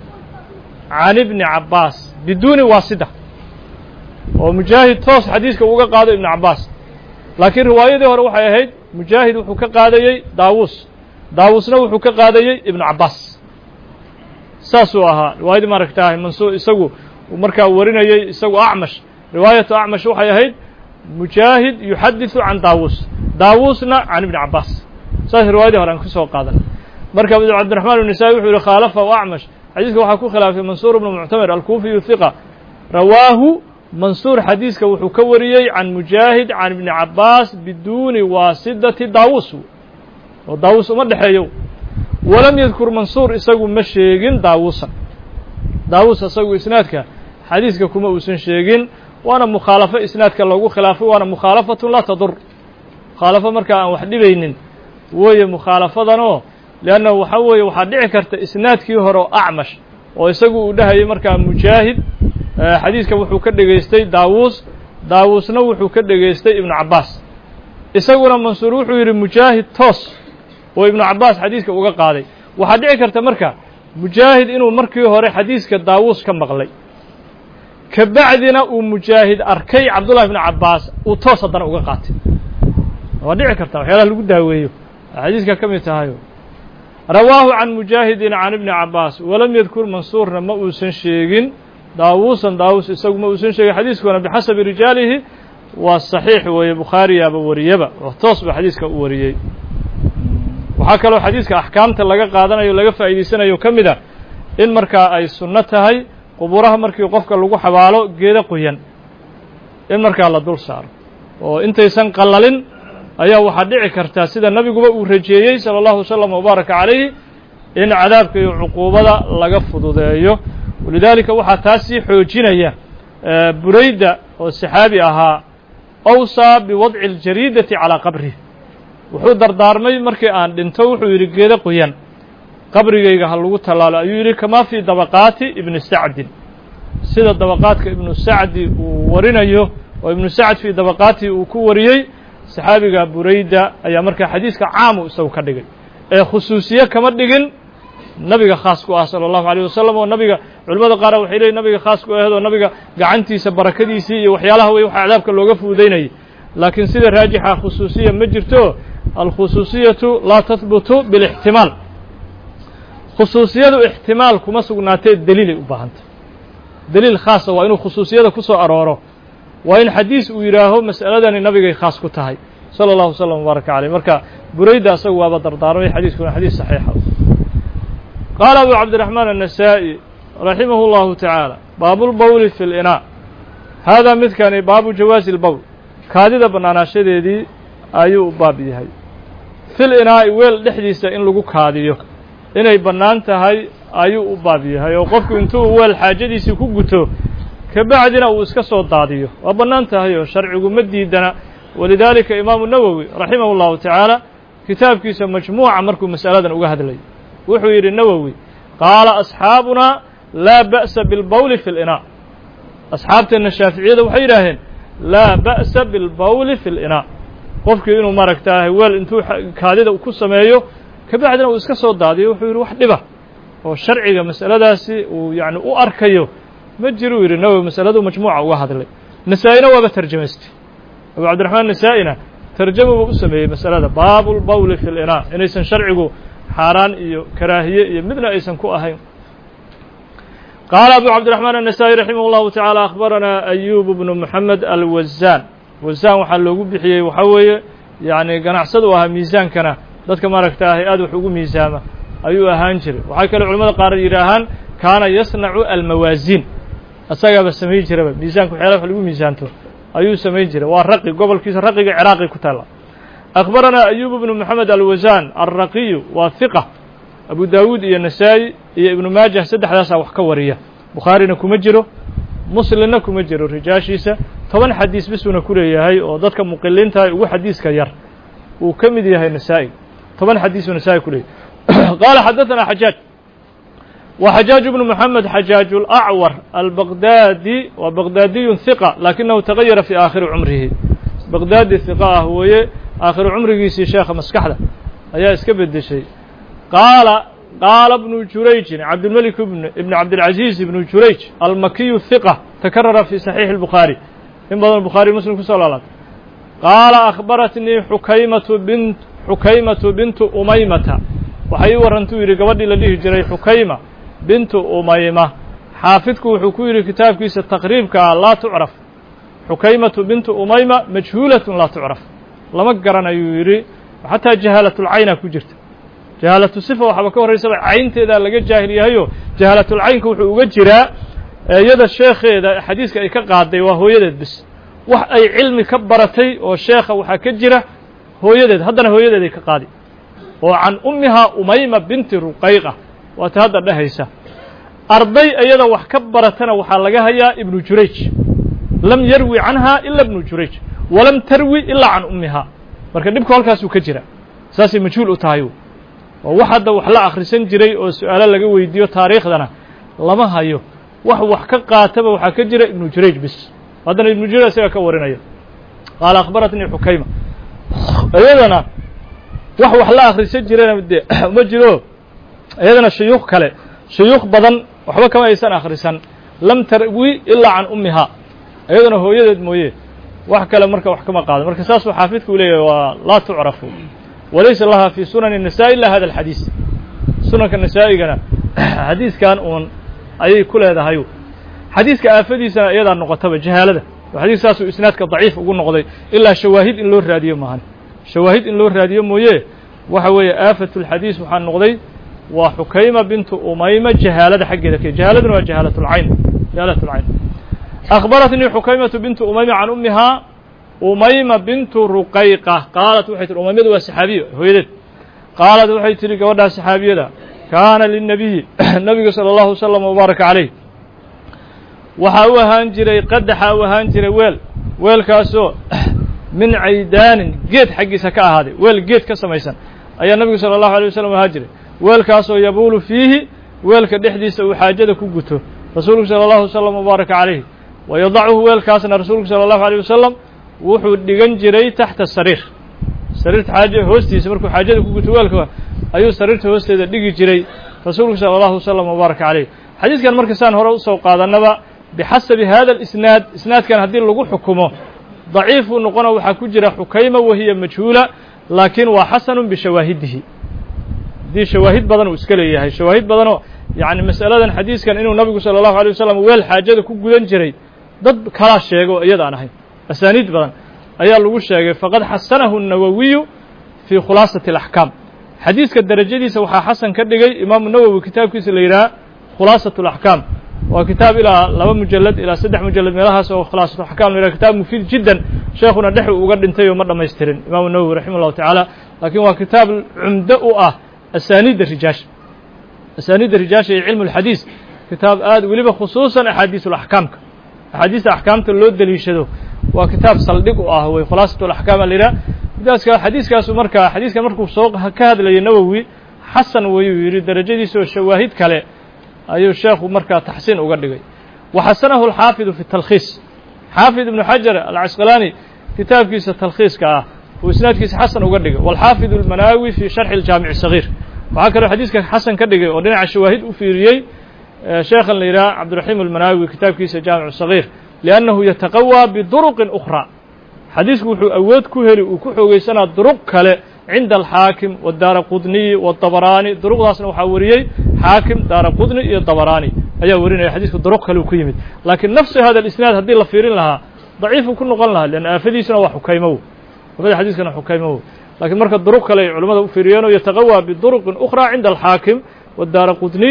can ibni cabbaas biduuni waasida oo mujaahid toos xadiiska uga qaado ibnu cabbaas laakiin riwaayadii hore waxay ahayd mujaahid wuxuu ka qaadayey daawuus daawuusna wuxuu ka qaadayey ibnu cabbaas saasuu ahaa riwaayadii maaragtaahay mansuur isagu markaa warinayey isagu acmash riwaayatu acmash waxay ahayd mujaahid yuxadiثu can daawuus daawuusna can ibni cabbaas saas riwaayadii hore aan ku soo qaadan marka abu cabdiraxmaan النasaa'i wuxuu yihi khaalafahu acmash xadiiska waxaa ku khilaafay mansuur ibnu muctamir alkuufiyu hiqa rawaahu mansuur xadiiska wuxuu ka wariyey can mujaahid can ibni cabbaas biduuni waasidati daawuus oo daawuus uma dhexeeyo walam yadkur mansuur isagu ma sheegin daawuusa daawuus isagu isnaadka xadiiska kuma uusan sheegin waana mukhaalafo isnaadka loogu khilaafay waana mukhaalafatun laa tadur mukhaalafo markaa aan wax dhibaynin weeye mukhaalafadanoo leanna waxa weeye waxaa dhici karta isnaadkii hore oo acmash oo isagu uu dhahayay markaa mujaahid xadiiska wuxuu ka dhegaystay daawuus daawuusna wuxuu ka dhegaystay ibnu cabbaas isaguna mansuur wuxuu yidhi mujaahid toos oo ibnu cabbaas xadiiska uga qaaday waxaa dhici karta marka mujaahid inuu markii hore xadiiska daawuus ka maqlay ka bacdina uu mujaahid arkay cabdullahi ibnu cabbaas uu toos haddana uga qaatay waa dhici karta waxyaalaha lagu daaweeyo xadiiska ka mid tahayo rawaahu can mujaahidin can ibni cabbaas walam yadkur mansuurna ma uusan sheegin daawuusan daawuus isagu ma uusan sheegin xadiiskuna bixasabi rijaalihi waa saxiix weeye bukhaariyaaba wariyaba oo toos ba xadiiska u wariyey waxaa kaloo xadiiska axkaamta laga qaadanayo laga faa'iidaysanayo ka mid a in markaa ay sunno tahay qubuuraha markii qofka lagu xabaalo geeda qoyan in markaa la dul saaro oo intaysan qallalin ayaa waxaa dhici kartaa sida nabiguba uu rajeeyey sala allahu wasalam wabaaraka calayhi in cadaabka iyo cuquubada laga fududeeyo walidaalika waxaa taas sii xoojinaya burayda oo saxaabi ahaa awsaa biwadci اljariidati calaa qabrih wuxuu dardaarmay markii aan dhinto wuxuu yidhi geeda qoyan qabrigayga ha lagu tallaalo ayuu yidhi kamaa fii dabaqaati ibni sacdin sida dabaqaadka ibnu sacdi uu warinayo oo ibnu sacd fii dabaqaatihi uu ku wariyey saxaabiga burayda ayaa markaa xadiiska caamu isagu ka dhigay ee khusuusiye kama dhigin nabiga khaas ku ah salى اllahu عalيه wasalam oo nabiga culimmada qaara waxay leeyiin nabiga khaas ku aheed oo nabiga gacantiisa barakadiisii iyo waxyaalaha wey waxa cadaabka looga fuudaynayay laakiin sida raajixa khusuusiya ma jirto alkhusuusiyatu laa tahbutu bilاxtimaal khusuusiyadu ixtimaal kuma sugnaatee deliilay u baahantay deliil khaasa waa inuu khusuusiyada ku soo arooro waa in xadiis uu yidhaaho mas'aladani nabigay khaas ku tahay salى اllahu wasalam wbaaraka caleyh marka burayda asagu waaba dardaarmay xadiiskuna xadiis saxiixa qaala abu cabdiraxmaan annasaa'i raximah اllahu tacaala baabulbowli fi linaa haadaa midkani baabu jawaasi lbowl kaadida bannaanaashadeedii ayuu u baab yahay fil inaa'i weel dhexdiisa in lagu kaadiyo inay bannaan tahay ayuu u baab yahay oo qofku intuu weel xaajadiisii ku guto ka bacdina uu iska soo daadiyo waa bannaan tahay oo sharcigu ma diidana walidaalika imaamu nawowi raximah اllahu tacaala kitaabkiisa majmuuca markuu mas'aladan uga hadlay wuxuu yidhi nawowi qaala asxaabunaa laa ba'sa bilbowli fi linaa asxaabteenna shaaficiyada waxay yidhaaheen laa ba'sa bilbowli fi linaa qofkii inuu maaragtaahay weel intuu kaadida ku sameeyo ka bacdina uu iska soo daadiyo wuxuu yidhi wax dhiba oo sharciga mas'aladaasi uu yacni u arkayo ma jiruu yidhi nawowi masaladuu majmuuca uga hadlay nasaa-ina waaba tarjamaystay abu cabdiraxmaan nasaa-ina tarjamuba u sameeyey masalada baabu lbowli fi linaa inaysan sharcigu xaaraan iyo karaahiye iyo midna aysan ku ahayn qaala abu cabdiraxmaan annasaa'i raximah اllahu tacaala akhbaranaa ayuub bnu moxamed alwazaan wazaan waxaa loogu bixiyey waxaa weeye yacni ganacsadu ahaa miisaankana dadka maaragtaahay aad wax ugu miisaama ayuu ahaan jiray waxaa kale culamada qaar yidhaahaan kaana yasnacu almawaaziin asagaaba samayn jiraba miisaanka waxyaalaha wax lagu miisaanto ayuu samayn jiray waa raqi gobolkiisa raqiga ciraaqi ku taala akhbaranaa ayub bnu moxamed alwasaan alraqiyu waa hiqa abu daawuud iyo nasaa'i iyo ibnu maajah saddexdaasaa wax ka wariya bukhaarina kuma jiro muslimna kuma jiro rijaashiisa toban xadiis bisuuna ku leeyahay oo dadka muqiliintahay ugu xadiiska yar uu ka mid yahay nasaa'i toban xadiisuu nasaa'i ku leeyahay qaala xadaثanaa xajaaj wa xajaaj bnu moxamed xajaaj alacwar albaqdaadi waa baqdaadiyun hiqa laakinahu tagayara fii aakhiri cumrihi baqdaadi hiqa ah weeye aakhiru cumrigiisii sheekha maskaxda ayaa iska bedeshay qaala qaala bnu jurayjin cabdilmelik ibn cabdilcaziiz ibnu jurayj almakiyu hiqa takarara fi saxiixi اlbukhaari in badan bukhaari muslim kusoo laalaatay qaala akhbaratnii xukaymatu bint xukaymatu bintu umaymata waxay ii warrantuu yidhi gabadhii la dhihi jiray xukayma bintu umayma xaafidku wuxuu ku yidhi kitaabkiisa taqriibka ah laa tucraf xukaymatu bintu umayma majhuulatun laa tucraf lama garanayuu yidhi xataa jahaalatulcayna ku jirta jahaalatu sifa waxaaba ka horraysaba caynteedaa laga jaahil yahayo jahaalatulcaynka wuxuu uga jiraa iyada sheekheeda xadiiska ay ka qaaday waa hooyadeed bis wax ay cilmi ka baratay oo sheekha waxaa ka jira hooyadeed haddana hooyadeed ay ka qaadi oo can ummihaa umayma binti ruqayqa waata hadda dhehaysa arday iyada wax ka baratana waxaa laga hayaa ibnu jurayj lam yarwi canha ila ibnu jurayj walam tarwi ilaa can ummihaa marka dhibku halkaasuu ka jira saasay majhuul u tahay waa wax hadda wax la akhrisan jiray oo su-aalo laga weydiiyo taariikhdana lama hayo wax wax ka qaataba waxaa ka jira ibnu jurayj bis haddana ibnu jurayj isaga ka warinaya qaala akhbaratnii xukayma iyadana wax wax la akhrisan jirana de ma jiro iyadana shuyuukh kale shuyuukh badan waxba kama aysan akhrisan lam tarwi ilaa can ummihaa iyadana hooyadeed mooye wax kale marka wax kama qaado marka saasuu xaafidku u leeyahay waa laa tucrafu walaysa laha fi sunani الnasa'i ila hada alxadiis sunanka nasaa-igana xadiiskan uun ayay ku leedahay xadiiska aafadiisana iyadaa noqotaba jahaalada xadiis saasuu isnaadka daciif ugu noqday ilaa shawaahid in loo raadiyo maahan shawaahid in loo raadiyo mooye waxa weeye aafatu اlxadiis waxaa noqday waa xukayma bintu umayma jahaalada xaggeeda ke jahaaladuna waa jahaalat lcayn jahaalat lcayn akhbaratnii xukaymatu bintu umayma can ummihaa umayma bintu ruqayqa qaalat waxay tihi umaymadu waa saxaabiyo hooyadeed qaalat waxay tihi gabadhaa saxaabiyada kaana lilnabiyi nabiga salى اllahu wasalam wbaaraka calayh waxaa u ahaan jiray qadaxa u ahaan jiray weel weelkaasoo min caydaanin geed xaggiisa ka ahaaday weel geed ka samaysan ayaa nabigu salى اllahu alيه wasalam ahaan jiray weelkaasoo yabuulu fiihi weelka dhexdiisa uu xaajada ku guto rasuulku salى اllahu wasalam wbaaraka calayh wayadachu weelkaasna rasuulku salى اllahu alيه wasalam wuxuu dhigan jiray taxta sariir sariirta xaaja hoostiisa markuu xaajada ku guto weelka ayuu sariirta hoosteeda dhigi jiray rasuulku salى اllahu wasalam wbaaraka calayh xadiiskan marka saan hore usoo qaadanaba bixasabi hada اlisnaad isnaadkan haddii lagu xukumo daciifuu noqona waxaa ku jira xukayma wahiya majhuula laakiin waa xasanu bishawaahidihi haddii shawaahid badan uu iska leeyahay shawaahid badanoo yani mas'aladan xadiiskan inuu nabigu salى اllahu alيه wasalam weel xaajada ku gudan jiray dad kalaa sheego iyada aan ahayn asaaniid badan ayaa lagu sheegay faqad xasanahu الnawawiyu fii khulaasati اlaxkaam xadiiska derajadiisa waxaa xasan ka dhigay imaamu nawowi kitaabkiisa la yidhaha khulaasaة اlaxkaam waa kitaab ilaa laba mujalad ilaa saddex mujalad meelahaas oo khulaasatu axkaam la yidhaha kitaab mufiid jiddan sheekuna dhexu uga dhintay oo ma dhammaystirin imaamu nawowi raximah اllahu tacaala laakiin waa kitaab cumdo u ah asaaniidda rijaasha asaaniidda rijaasha iyo cilmu اlxadiis kitaab aad weliba khusuusan axaadiis اlaxkaamka axaadiista axkaamta loo deliishado waa kitaab saldhig u ah wey khulaasatu alaxkaam a la yidhaha midaaska xadiiskaasu markaa xadiiskan markuu soo ka hadlayay nawowi xasan wayuu yidhi derajadiisa oo shawaahid kale ayuu sheekhu markaa taxsiin uga dhigay waxasanahu alxaafidu fi talkhiis xaafid ibnu xajar alcasqalaani kitaabkiisa talkhiiska ah uu isnaadkiisa xasan uga dhigay walxaafid almanaawi fi sharxi aljaamic sagiir waxaa kaloo xadiiska xasan ka dhigay oo dhinaca shawaahid u fiiriyey sheekhan la yidhaha cabdiraxiim almanaawi kitaabkiisa jaamic sagiir liannahu yataqawى biduruqin ukhraa xadiisku wuxuu awood ku heli uu ku xoogeysanaa duruq kale cinda alxaakim wadaara qudniyi wاdabaraani duruqdaasna waxaa wariyey xaakim daara qudni iyo dabaraani ayaa warinaya xadiisku duruq kale uu ku yimid laakiin nafsi hada اlisnaad haddii la fiirin lahaa daciifuu ku noqon lahaa leanna aafadiisuna waa xukaymow aafada xadiiskana xukaymow lakiin marka duruq kale ay culimmada u fiiriyeenoo yataqawى biduruqin ukhraa cinda alxaakim wadaara qudniy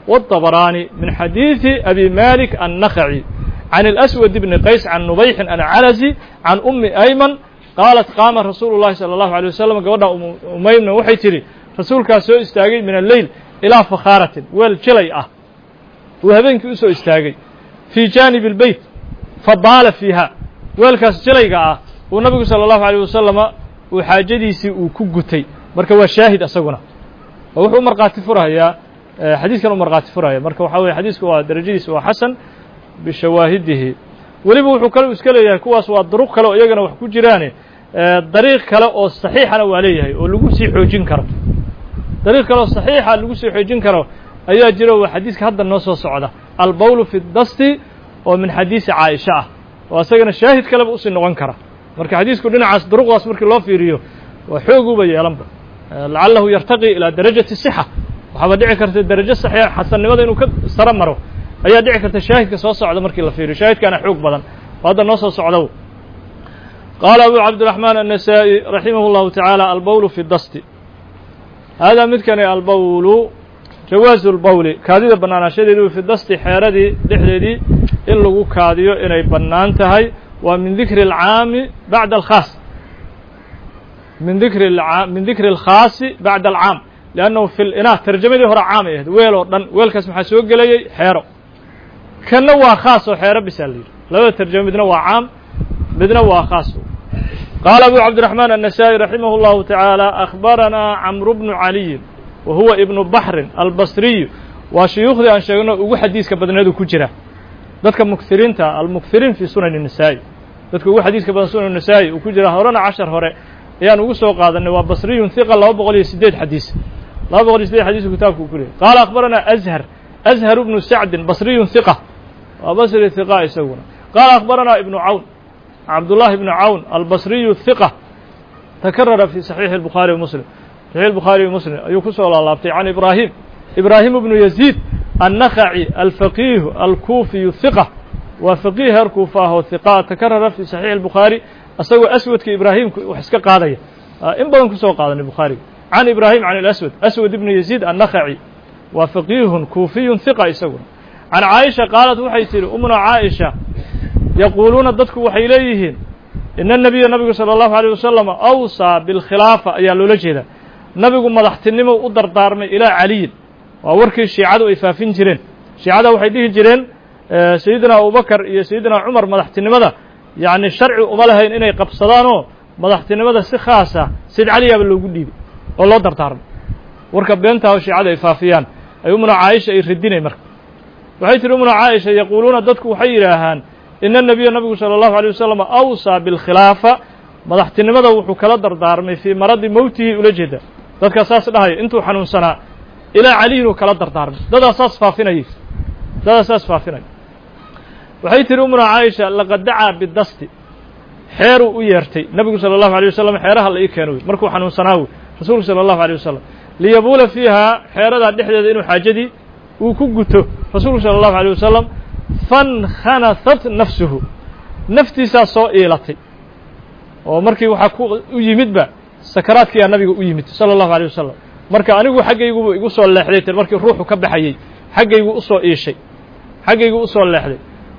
والطبراني من حديث أبي مالك النخعي عن الأسود بن قيس عن نبيح العنزي عن أم أيمن قالت قام رسول الله صلى الله عليه وسلم قولنا أم أيمن وحي تري رسول كاسو استاغي من الليل إلى فخارة والجليئة وهبينك أسو استاغي في جانب البيت فضال فيها والكاس جليئة والنبي صلى الله عليه وسلم وحاجديسي وكغتي marka waa shaahid asaguna wuxuu marqaati furaya xadiiskan uu marqaati furaya marka waxa weeye xadiisku waa darajadiisu waa xasan bi shawaahidihi waliba wuxuu kale iska leeyahay kuwaas waa duruq kale oo iyagana wax ku jiraan dariiq kale oo saxiixana waa leeyahay oo lagu sii xoojin karo dariiq kale oo saxiixa lagu sii xoojin karo ayaa jira waa xadiiska hadda noo soo socda al-bawl fi ad-dasti oo min xadiis Aisha ah oo asagana shaahid kale u sii noqon kara marka xadiisku dhinacaas duruqdaas markii loo fiiriyo waa xoog u yeelanba لعله يرتقي إلى درجة الصحة وحaba dhici karta darajo saxiix xasannimada inuu ka sara maro ayaa dhici karta shaahidka soo socda markii la fiiriyo shaahidkana xoog badan hadda noo soo socdo قال أبو عبد الرحمن النسائي رحمه الله تعالى البول في الدست هذا midkan البول جواز البول kaadida banaanashadeedu في الدست xeeradii dhexdeedii in lagu kaadiyo inay banaan tahay waa min ذikr العام بعد الخاص من ذكر العام من ذكر الخاص بعد العام لأنه في الإناث ترجمة هو عام يهد ويل ودن ويل كاسم حسوق لي حيرة كان هو خاص وحيرة بسالي لو ترجمة بدنا هو عام بدنا هو خاص قال أبو عبد الرحمن النسائي رحمه الله تعالى أخبرنا عمرو بن علي وهو ابن بحر البصري وشيوخ أن شيخنا وجو حديث كبدنا ذو كجرة ذاتك مكثرين تا المكثرين في سنن النسائي ذاتك وجو حديث كبدنا سنن النسائي وكجرة هورنا عشر هوري ayaan ugu soo qaadanay waa basriyun thiqa laba boqol iyo siddeed xadiis laba boqol iyo siddeed xadiis kitaabku ku leeyahay qaala akhbarana azhar azhar ibn sa'd basriyun thiqa wa basri thiqa isaguna qaala akhbarana ibn aun abdullah ibn aun al-basri thiqa takarrara fi sahih al-bukhari wa muslim sahih al-bukhari wa muslim ayuu ku soo laabtay an ibrahim ibrahim ibn yazid an-nakhai al-faqih al-kufi thiqa wa faqih al-kufa huwa thiqa takarrara fi sahih al-bukhari asagoo aswadka ibraahim wax iska qaadaya in badan ku soo qaadanay bukhari an ibraahim an al-aswad aswad ibn yazid an-nakhai wa faqihun kufiyun thiqa isaguna an aisha qalat waxay tiri umna aisha yaquluna dadku waxay leeyihiin inna nabiyyu nabiga sallallahu alayhi wasallam awsa bil khilafa ayaa loola jeeda nabigu madaxtinimo u dardaarmay ila ali waa warkii shiicadu ay faafin jireen shiicada waxay dhihi jireen sayyidina abubakar iyo sayyidina umar madaxtinimada يعني شرع umalahayn inay qabsadaano madaxtinimada si khaas ah sid ali aba loogu dhiibay oo loo dardaarmay warka beenta oo shiicada ay faafiyaan ay umna Aisha ay ridinay marka waxay tiri umna Aisha yaquluna dadku waxay yiraahaan inna nabiyyu nabigu sallallahu alayhi wasallam awsa bil khilafa madaxtinimada wuxuu kala dardaarmay fi maradi mawtihi ula jeeda dadka saas dhahay intuu xanuunsanaa ila ali inuu kala dardaarmay dada saas faafinay dada saas faafinay waxay tiri umna Aisha laqad da'a bidasti xeeru u yeertay nabigu sallallahu alayhi wasallam xeeraha la keenay markuu xanuunsanaa rasuulku sallallahu alayhi wasallam liyabula fiha xeerada dhexdeeda inuu xaajadii uu ku guto rasuulku sallallahu alayhi wasallam fan khanasat nafsuhu naftiisa soo eelatay oo markii waxa ku u yimidba sakaraadkii nabiga u yimid sallallahu alayhi wasallam marka anigu xaggaygu igu soo leexday markii ruuxu ka baxayay xaggaygu u soo iishay xaggaygu u soo leexday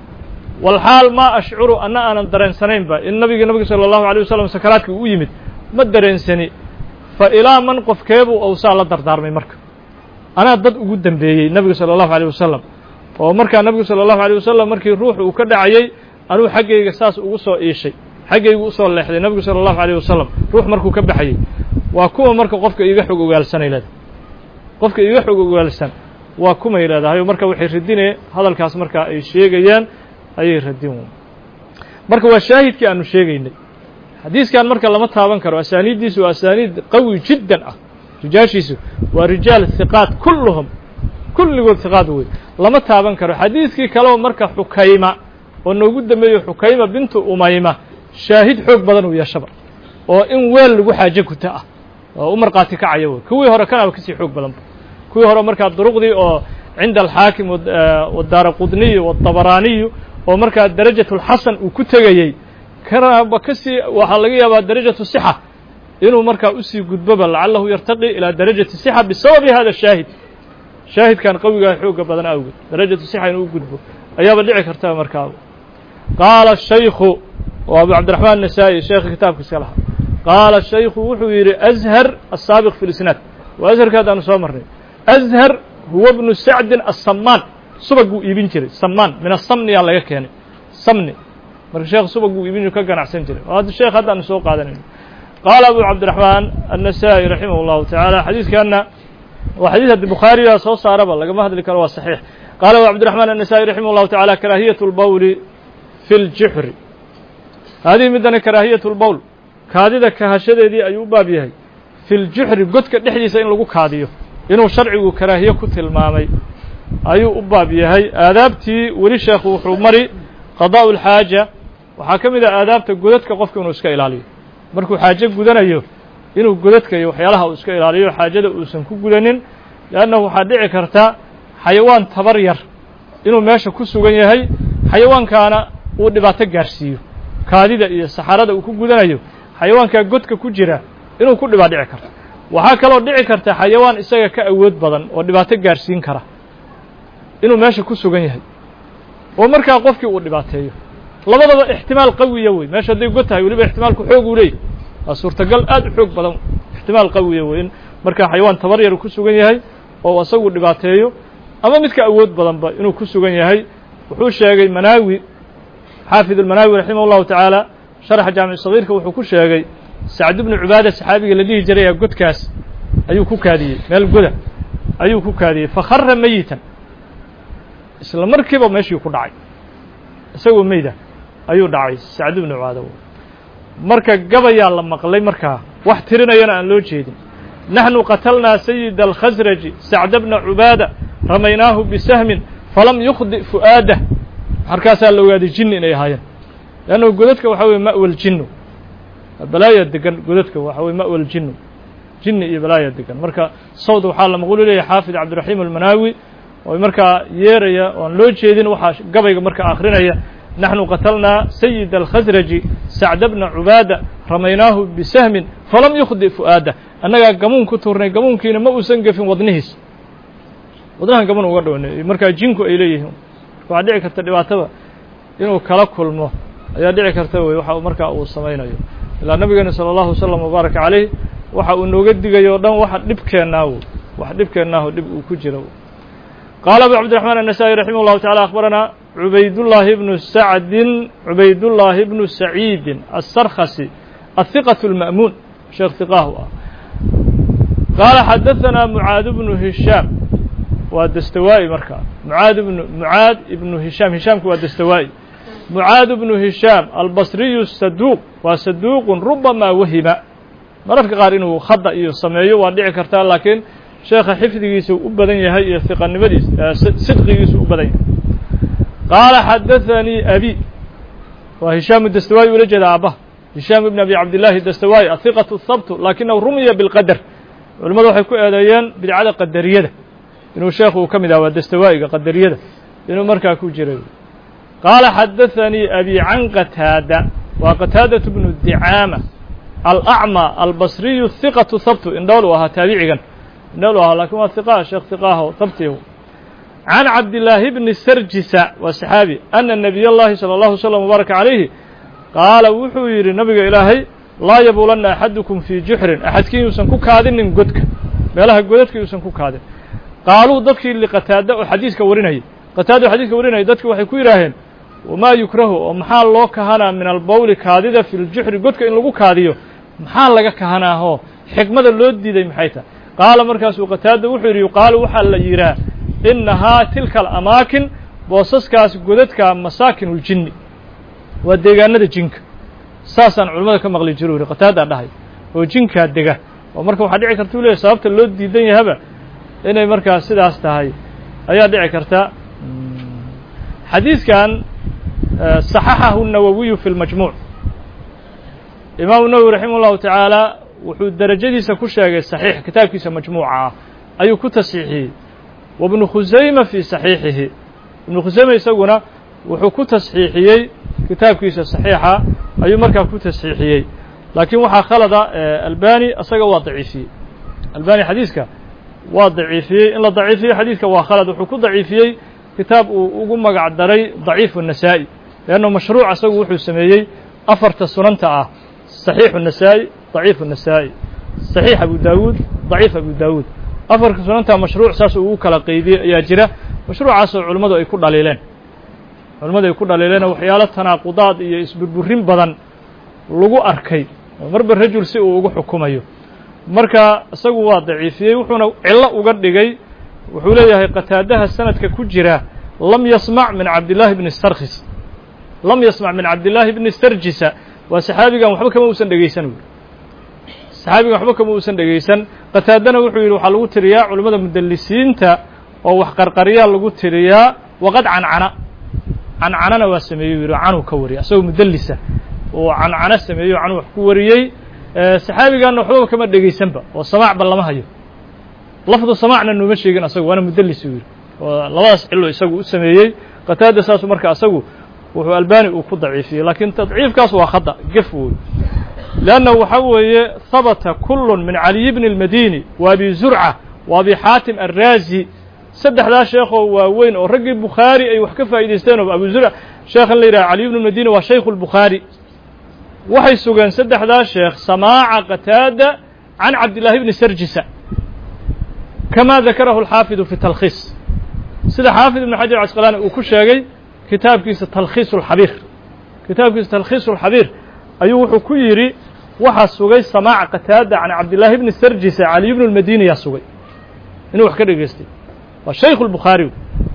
والحال ما أشعر أن أنا درين سنين با النبي النبي صلى الله عليه وسلم سكراتك ويمت ما درين سني فإلى من قف كيبو أو سال دردار من مرك أنا ضد قدام بي النبي صلى الله عليه وسلم ومرك النبي صلى الله عليه وسلم مرك يروح وكذا عيي أروح حقي قصاص وصو إيه شيء حقي وصو لحد النبي صلى الله عليه وسلم روح مركو كبح حيي وكوما مرك قفك يجحق وقال سنة إلى قفك يجحق وقال سنة وكوما إلى هذا مرك وحير الدين هذا الكاس مرك أي شيء جيان ayay radin marka waa shaahidkii aanu sheegaynay xadiiskan marka lama taaban karo asaanidiisu waa asaanid qawi jiddan ah rijaashiisu waa rijaal thiqat kulluhum kulligood thiqat way lama taaban karo xadiiskii kale oo marka xukayma oo noogu dambeeyo xukayma bintu umayma shaahid xoog badan uu yeeshay oo in weel lagu xaaje ku taa oo umar qaati ka cayo kuwii hore kana ka sii xoog badan kuwii hore marka duruqdii oo عند الحاكم والدارقطني والطبراني ومركا درجة الحسن وكتغيي كرا بكسي waxa laga yaabaa درجة الصحة inuu marka u sii gudbaba لعله يرتقي إلى درجة الصحة بسبب هذا الشاهد shaahidkan qawigaa xooga badan awgeed darajatu sixa inuu u gudbo ayaaba dhici karta markaa qaala shaykhu waa abu cabdiraxmaan nasaa'i sheekha kitaabka iska lahaa qaala shaykhu wuxuu yidhi azhar asaabiq fi lisnaad waa azharka haddaanu soo marnay azhar huwa bnu sacdin asamaan subag buu iibin jiray samaan min asamniyaa laga keenay samni marka sheekh subag buu iibin ka ganacsan jiray hadda sheekh haddaanu soo qaadanayno qaala abu cabdiraxmaan annasaa'i raximah llahu tacaala xadiidkanna waa xadiid haddi bukhaariga soo saaraba lagama hadli karo waa saxiix qaala abu cabdiraxmaan annasaa'i raximah llahu tacaala karaahiyat lbawli fi ljuxri haadihi midana karaahiyat lbowl kaadida kahashadeedii ayuu u baab yahay fi ljuxri godka dhexdiisa in lagu kaadiyo inuu sharcigu karaahiye ku tilmaamay ayuu u baab yahay aadaabtii weli sheekhu wuxuu mari qadaa'u lxaaja waxaa ka mid ah aadaabta godadka qofka inuu iska ilaaliyo markuu xaajo gudanayo inuu godadka iyo waxyaalaha uu iska ilaaliyo xaajada uusan ku gudanin leannahu waxaa dhici karta xayawaan tabar yar inuu meesha ku sugan yahay xayawaankaana uu dhibaato gaarsiiyo kaadida iyo saxarada uu ku gudanayo xayawaankaa godka ku jira inuu ku dhibaa dhici karto waxaa kaloo dhici karta xayawaan isaga ka awood badan oo dhibaato gaarsiin kara inuu meesha ku sugan yahay oo markaa qofkii uu dhibaateeyo labadaba ixtimaal qawiya wey meesha hadday god tahay weliba ixtimaalku xoog uu leeyahy waa suurtagal aad u xoog badan ixtimaal qawiya wey in markaa xayawaan tabar yar ku sugan yahay oo isagu dhibaateeyo ama midka awood badanba inuu ku sugan yahay wuxuu sheegay manaawi xaafid almanaawi raximah allahu tacaala sharaxa jaamic sagiirka wuxuu ku sheegay sacd bnu cubaada saxaabiga la dhihi jiray godkaas ayuu ku kaadiyey meel goda ayuu ku kaadiyey fakhara meyitan isla markiiba meeshii ku dhacay isagoo meyda ayuu dhacay sacd bnu cubaada marka gabayaa la maqlay markaa wax tirinayana aan loo jeedin naxnu qatalnaa sayida alkhasraji sacda bna cubaada ramaynaahu bisahmin falam yukhdi fu'aadah markaasaa la ogaaday jinni inay ahaayeen leannahu godadka waxaa weye ma'wal jinnu balaaya degan godadka waxaa weye ma'wal jinnu jinni iyo balaaya degan marka sawd waxaa la maqulu leeyahay xaafid cabdiraxiim almanaawi oo markaa yeeraya oan loo jeedin waxaa gabayga markaa akrinaya naxnu qatalnaa sayida alkhasraji sacda bna cubaada ramaynaahu bisahmin falam yukhdi fu'aadah annagaa gamuun ku tuurnay gamuunkiina ma uusan gefin wadnihiis wadnahan gamuun uga dhownay markaa jinku ay leeyihiin waxaa dhici karta dhibaatada inuu kala kulmo ayaa dhici karta wey waxa markaa uu samaynayo ilaa nabigeena salى اllahu wasalam wabaaraka calayh waxa uu nooga digayo o dhan waxa dhibkeennaawo wax dhibkeennaaho dhib uu ku jiro qaala abu cabdiraxmaan النasaaئي raximah اllahu taعala akhbaranaa cubaydullaahi bnu sacdin cubaydullaahi bnu saciidin asarkhasi ahiqaة اlma'muun sheekh hiqaahu ah qaala xadaثanaa mucaad bnu hishaam waa dastawaa'i markaa mucaad ibnu mucaad ibnu hishaam hishaamku waa dastawaa'i mucaad ibnu hishaam albasriyu saduuq waa saduuqun rubamaa wahima mararka qaar inuu khada iyo sameeyo waa dhici kartaa laakiin sheekha xifdigiisa u badan yahay iyo hiqanimadiisa sidqigiisu u badan yahay qaala xadaثanii abi waa hishaam dastawaa'i ula jeeda aabbaha hishaam ibn abi cabdillaahi dastawaa'i ahiqatu habtu laakinahu rumiya bilqadar culimmadu waxay ku eedeeyeen bidcada qadariyada inuu sheekhu uu ka mid aha waa dastawaa'iga qadariyada inuu markaa ku jiray qaala xadaثanii abi can qataada waa qataadaة bnu dicaama alأcmى albasriyu hiqaةu habtu indhool u ahaa taabicigan indhool u ahaa lakin waa hiqa sheekh hiqaaho habtihu can cabdillaahi bni sarjisa waa saxaabi ana nabiy اllahi salى اllahu slm wbaaraka calayhi qaala wuxuu yidhi nabiga ilaahay laa yabuulanna axadukum fii juxrin axadkii yuusan ku kaadinin godka meelaha godadka yuusan ku kaadin qaaluu dadkii liqataada oo xadiiska warinayay qataada oo xadiiska warinayay dadki waxay ku yidhaaheen wamaa yukrahu oo maxaa loo kahanaa min albawli kaadida fi ljuxri godka in lagu kaadiyo maxaa laga kahanaahoo xikmada loo diiday maxay tahay qaala markaasuu qataada wuxuu yidhi yuqaalu waxaa la yidhaah inahaa tilka alamaakin boosaskaas godadka masaakin uljinni waa deegaanada jinka saasaan culimmada ka maqli jiro yidhi qataadaa dhahay oo jinkaa dega oo marka waxaa dhici karta u leeyahy sababta loo diidan yahaba inay markaa sidaas tahay ayaa dhici karta xadiidkan صaxaxahu الnawawiyu fi اlmajmuuc imaamu nawowi raximah اllahu tacaala wuxuu derajadiisa ku sheegay saxiix kitaabkiisa majmuuca ah ayuu ku tasxiixiyey wabnu khusayma fii saxiixihi ibnu khusayma isaguna wuxuu ku tasxiixiyey kitaabkiisa saxiixa ayuu markaa ku tasxiixiyey laakiin waxaa khalada albani isaga waa daciifiyey albani xadiiska waa daciifiyey in la daciifiyo xadiidka waa khalad wuxuu ku daciifiyey kitaab uu ugu magac daray daciifu النasaa'i leanno mashruuc isagu wuxuu sameeyey afarta sunanta ah صaxiixu النasaa'i daciifu النasaa'i صaxiix abu daawuud daciif abu daawuud afarka sunanta mashruuc saas uu u kala qeybiyey ayaa jira mashruucaasoo culimmadu ay ku dhaliileen culimmadu ay ku dhaliileenoo waxyaalo tanaaqudaad iyo isburburin badan lagu arkay marba rajul si uu ugu xukumayo marka isagu waa daciifiyey wuxuuna cillo uga dhigay wuxuu leeyahay qataadaha sanadka ku jira lam yasmac min cabdillaahi bni starkhis lam yasmac min cabdillaahi bni starjisa waa saxaabigan waxba kama uusan dhegaysan wy saxaabigan waxba kama uusan dhegaysan qataadana wuxuu yidhi waxaa lagu tiriyaa culimmada mudallisiinta oo wax qarqariyaa lagu tiriyaa waqad cancana cancanana waa sameeyey yidhi canuu ka wariya isagoo mudallisa oo cancano sameeyo canuu wax ku wariyey saxaabigaanna waxbaba kama dhegaysanba oo samaacba lama hayo lafdu samaacna nooma sheegin asagu waana mudallis uu yidhi oo labadaas cillo isagu u sameeyey qataada saasu marka asagu wuxuu albani uu ku daciifiyey laakiin tadciifkaas waa khada gef wey leanna waxa weeye habata kullun min caliy bni اlmadini wa abi zurca wa abi xaatim alraazi saddexdaa sheekoo waaweyn oo raggii bukhaari ay wax ka faa'idaysteen oo abu zurca sheekhan la yidhaha caliy bnu اlmadini waa shaykhu اlbukhaari waxay sugeen saddexdaa sheekh samaaca qataada can cabdillaahi bni sarjisa kama dakarahu alxaafidu fi talkhiis sida xaafid ibn xajar casqalaani uu ku sheegay kitaabkiisa talkhiis اlxabiir kitaabkiisa talkhiis اlxabiir ayuu wuxuu ku yidhi waxaa sugay samaaca qataada can cabdillaahi bni sarjisa caliy bnu اlmadini yaa sugay inuu wax ka dhegaystay waa shaykhu اlbukhaari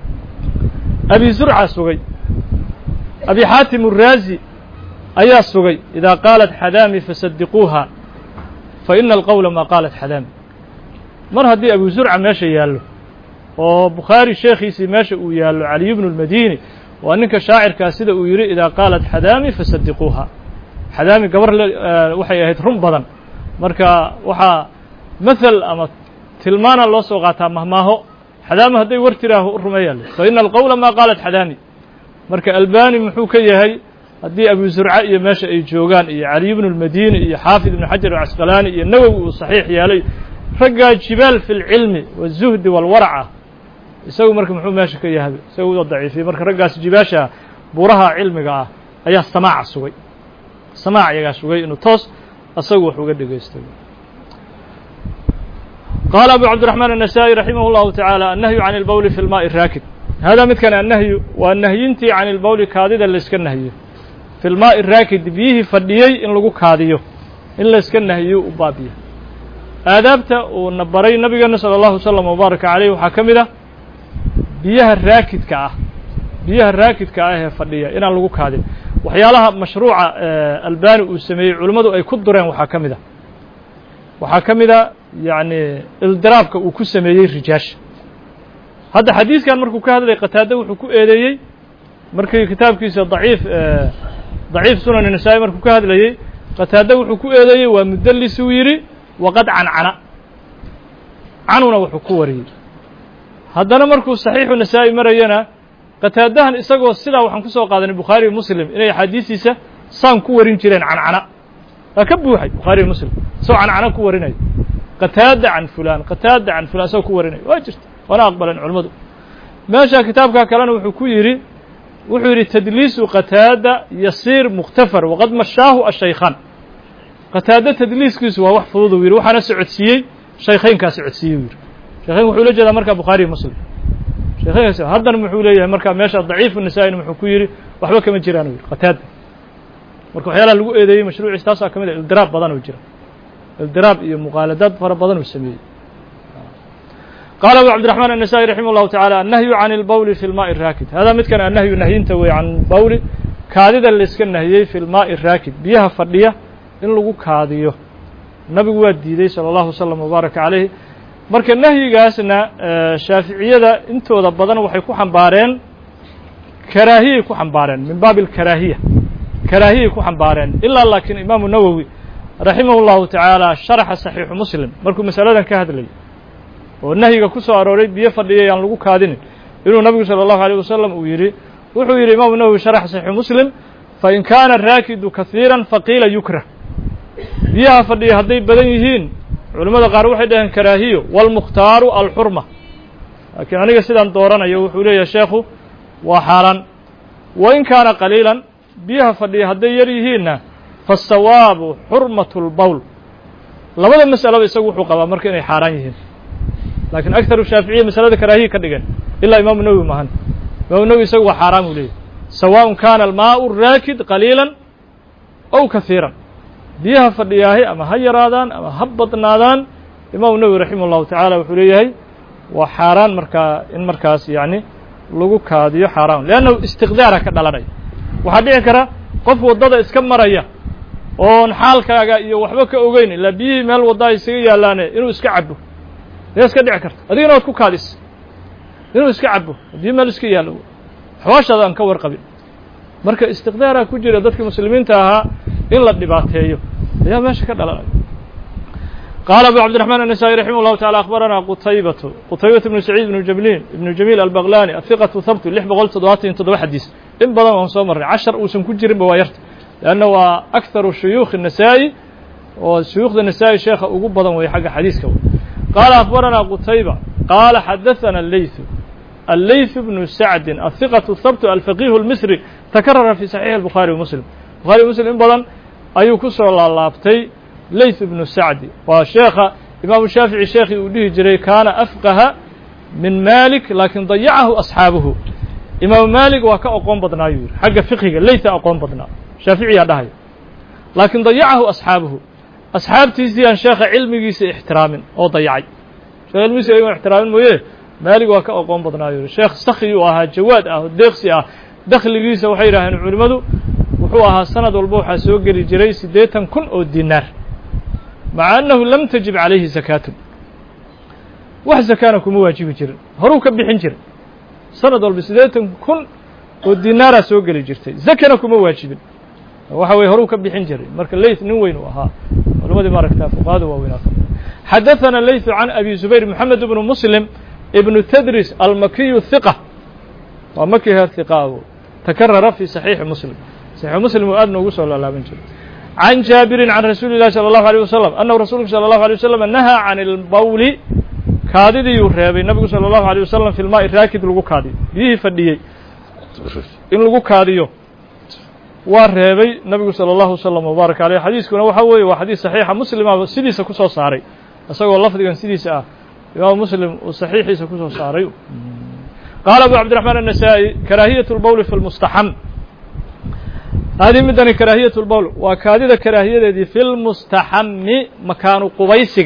abi zurca sugay abi xaatim الraazi ayaa sugay idaa qaalat xadaami fasadiquuha fa ina alqowla maa qaalat xadaami mar haddii abu zurca meesha yaallo oo bukhaari sheekhiisii meesha uu yaallo caliy bnu اlmadini waa ninka shaacirkaa sida uu yidhi idaa qaalat xadaami fasadiquuha xadaami gabar waxay ahayd run badan marka waxaa mathal ama tilmaana loo soo qaataa mahmaaho xadaami hadday war tiraaho u rumeeyaale fa ina alqowla maa qaalat xadaami marka albani muxuu ka yahay haddii abu zurca iyo meesha ay joogaan iyo caliy bnu اlmadini iyo xaafid ibnu xajar alcasqalaani iyo nawowi uu saxiix yeelay raggaa jibaal fi اlcilmi wالzuhdi wاlwarca isagu marka muxuu meesha ka yahay isagu u daciifiyey marka raggaas jibaasha buuraha cilmiga ah ayaa samaaca sugay samaac iyagaa sugay inuu toos isagu wax uga dhegaystay qaala abu cabdiraxmaan النasaaئي raximah اllahu taعaalى annahyu can اlbowli fi اlmaءi الraakid hada midkan annahyu waa nahyintii can اlbowli kaadida layska nahyo fi lmaaءi الraakid biyihii fadhiyey in lagu kaadiyo in layska nahiyo u baabiyo aadaabta uu na baray nabigeena salى اllahu wslam wbaaraka caleyh waxaa ka mid ah biyaha raakidka ah biyaha raakidka ah ee fadhiya inaan lagu kaadin waxyaalaha mashruuca albani uu sameeyey culimmadu ay ku dureen waxaa ka mid a waxaa ka mid a yacni ildiraabka uu ku sameeyey rijaasha hadda xadiiskan markuu ka hadlay qataade wuxuu ku eedeeyey markii kitaabkiisa daciif daciif sunan النasaa'i markuu ka hadlayey qataade wuxuu ku eedeeyey waa mudallis uu yidhi waqad cancana canuna wuxuu ku wariyey haddana markuu saxiixu nasaa'i marayana qataadahan isagoo sidaa waxaan ku soo qaadanay bukhaari iyo muslim inay axaadiistiisa saan ku warin jireen cancana waa ka buuxay bukhaari iyo muslim isagoo cancana ku warinayo qataada can fulan qataada can fulan isagoo ku warinayo waa jirta waana aqbaleen culimmadu meesha kitaabkaa kalena wuxuu ku yidhi wuxuu yidhi tadliisu qataada yasiir mukhtafar waqad mashaahu ashaykhaan qataada tadliiskiisu waa wax fudud uu yidhi waxaana socodsiiyey shaykhaynkaa socodsiiyey uu yidhi shaykhaynka wuxuu la jeedaa markaa bukhaari iyo muslim shaykhaynkaas haddana muxuu leeyahay markaa meesha daciifu nasaa-ina muxuu ku yidhi waxba kama jiraan uu yidhi qataada marka waxyaalaha lagu eedeeyey mashruuciis taasaa ka mid a ildiraab badan oo jira ildiraab iyo muqaaladaad fara badan uu sameeyey qaala abu cabdiraxmaan النasaaئي raximah اllahu taعalى annahyu can اlbowli fi lmaءi الraakid hada midkan annahyu nahyinta wey can bowli kaadida layska nahiyey fi lmaءi الraakid biyaha fadhiya in lagu kaadiyo nabigu waa diiday salى اllahu wslam wbaaraka calayh marka nahyigaasna shaaficiyada intooda badan waxay ku xambaareen karaahiyay ku xambaareen min baabi اlkaraahiya karaahiyay ku xambaareen ilaa laakiin imaamu nawowi raximah اllahu taعaalى sharaxa صaxiixu muslim markuu masaladan ka hadlayay oo nahyiga ku soo arooray biyo fadhiya yaan lagu kaadinin inuu nabigu salى الlahu عalيه wasalam uu yidhi wuxuu yidhi imaamu nawowi sharax صaxiixu muslim fain kaana raakidu kahiira faqiila yukrah biyaha fadhiya hadday badan yihiin culimada qaar waxay dhaheen karaahiyo walmukhtaaru alxurma laakiin aniga sidaan dooranayo wuxuu leeyahay sheekhu waa xaaraan wain kaana qaliilan biyaha fadhiya hadday yar yihiinna faasawaabu xurmatu lbowl labada mas'alaba isagu wuxuu qabaa marka inay xaaraan yihiin laakiin akharu shaaficiya masalada karaahiya ka dhigeen ilaa imaamu nawowi maahan imaamu nawowi isagu waa xaaraan buu leeyahy sawaaءun kaana almaau raakid qaliilan ow kahiiran biyaha fadhiyaahay ama ha yaraadaan ama ha badnaadaan imaamu nawowi raximah اllahu tacaala wuxuu leeyahay waa xaaraan markaa in markaas yacni lagu kaadiyo xaaraan leannahu istiqdaara ka dhalanaya waxaa dhici kara qof waddada iska maraya oon xaalkaaga iyo waxba ka ogeyn ilaa biyihii meel waddaa isaga yaallaane inuu iska cabo dee iska dhici karta adigana waad ku kaadis inuu iska cabo biyo meel iska yaallo xawaashaada aan ka warqabin marka istiqdaaraa ku jira dadkii muslimiinta ahaa in la dhibaateeyo ayaa meesha ka dhalanaya qaala abu cabdiraxmaan النasaaئي raximah الlahu taعala akhbaranaa qutaybatu qutaybatu ibnu saciid ibnu jamliin ibnu jamiil albaqlani ahiqatu habtu lix boqol toddobaatan iyo toddoba xadiis in badan waan soo marnay cashar uusan ku jirinba waa yarta leanna waa akharu shuyuukhi النasaaئي oo shuyuukhda nasaa'i sheekha ugu badan way xagga xadiiska qaala akhbaranaa qutayba qaala xadaثana leyثu الليث بن سعد الثقة الثبت الفقيه المصري تكرر في صحيح البخاري ومسلم البخاري ومسلم إن بدن أيو كسر الله لابتي ليث بن سعد وشيخ إمام الشافعي شيخ يقوله جري كان أفقه من مالك لكن ضيعه أصحابه إمام مالك وكا أقوم بدنا يور حق فقهه ليث أقوم بدنا شافعي هذا لكن ضيعه أصحابه أصحاب تيزيان شيخ علمي احترام أو ضيعي شيخ علمي احترام مويه maalig waa ka aqoon badnaayo sheekh sakhi uu ahaa jawaad ah deeqsi ah dakhligiisa waxay yidhaaheen culimmadu wuxuu ahaa sanad walba waxaa soo geli jiray siddeetan kun oo dinaar maca annahu lam tajib calayhi zakaatun wax zakaana kuma waajibi jirin horuu ka bixin jiray sanad walba siddeetan kun oo dinaaraa soo geli jirtay zakana kuma waajibin waxa weye horuu ka bixin jiray marka leyth nin weyn uu ahaa culimmadii maaragtaa fuqahada waaweynaa xadaثana leythu can abi zubayr moxamed ibnu muslim ابن تدرس المكي الثقة ومكي الثقة تكرر في صحيح مسلم صحيح مسلم وأدنى وصل الله من جل عن جابر عن رسول الله صلى الله عليه وسلم أنه رسول الله صلى الله عليه وسلم نهى عن البول كادد يرهب النبي صلى الله عليه وسلم في الماء الراكد لغو كادي به فديي إن لغو كاديو وارهبي النبي صلى الله عليه وسلم وبارك عليه حديث كنا وحوي وحديث صحيح مسلم سيديسا كسو صاري أسأقوا الله فديا سيديسا إمام مسلم وصحيح سكوسه صاري قال أبو عبد الرحمن النسائي كراهية البول في المستحم هذه مدني كراهية البول وكادة كراهية دي في المستحم مكان قبيسك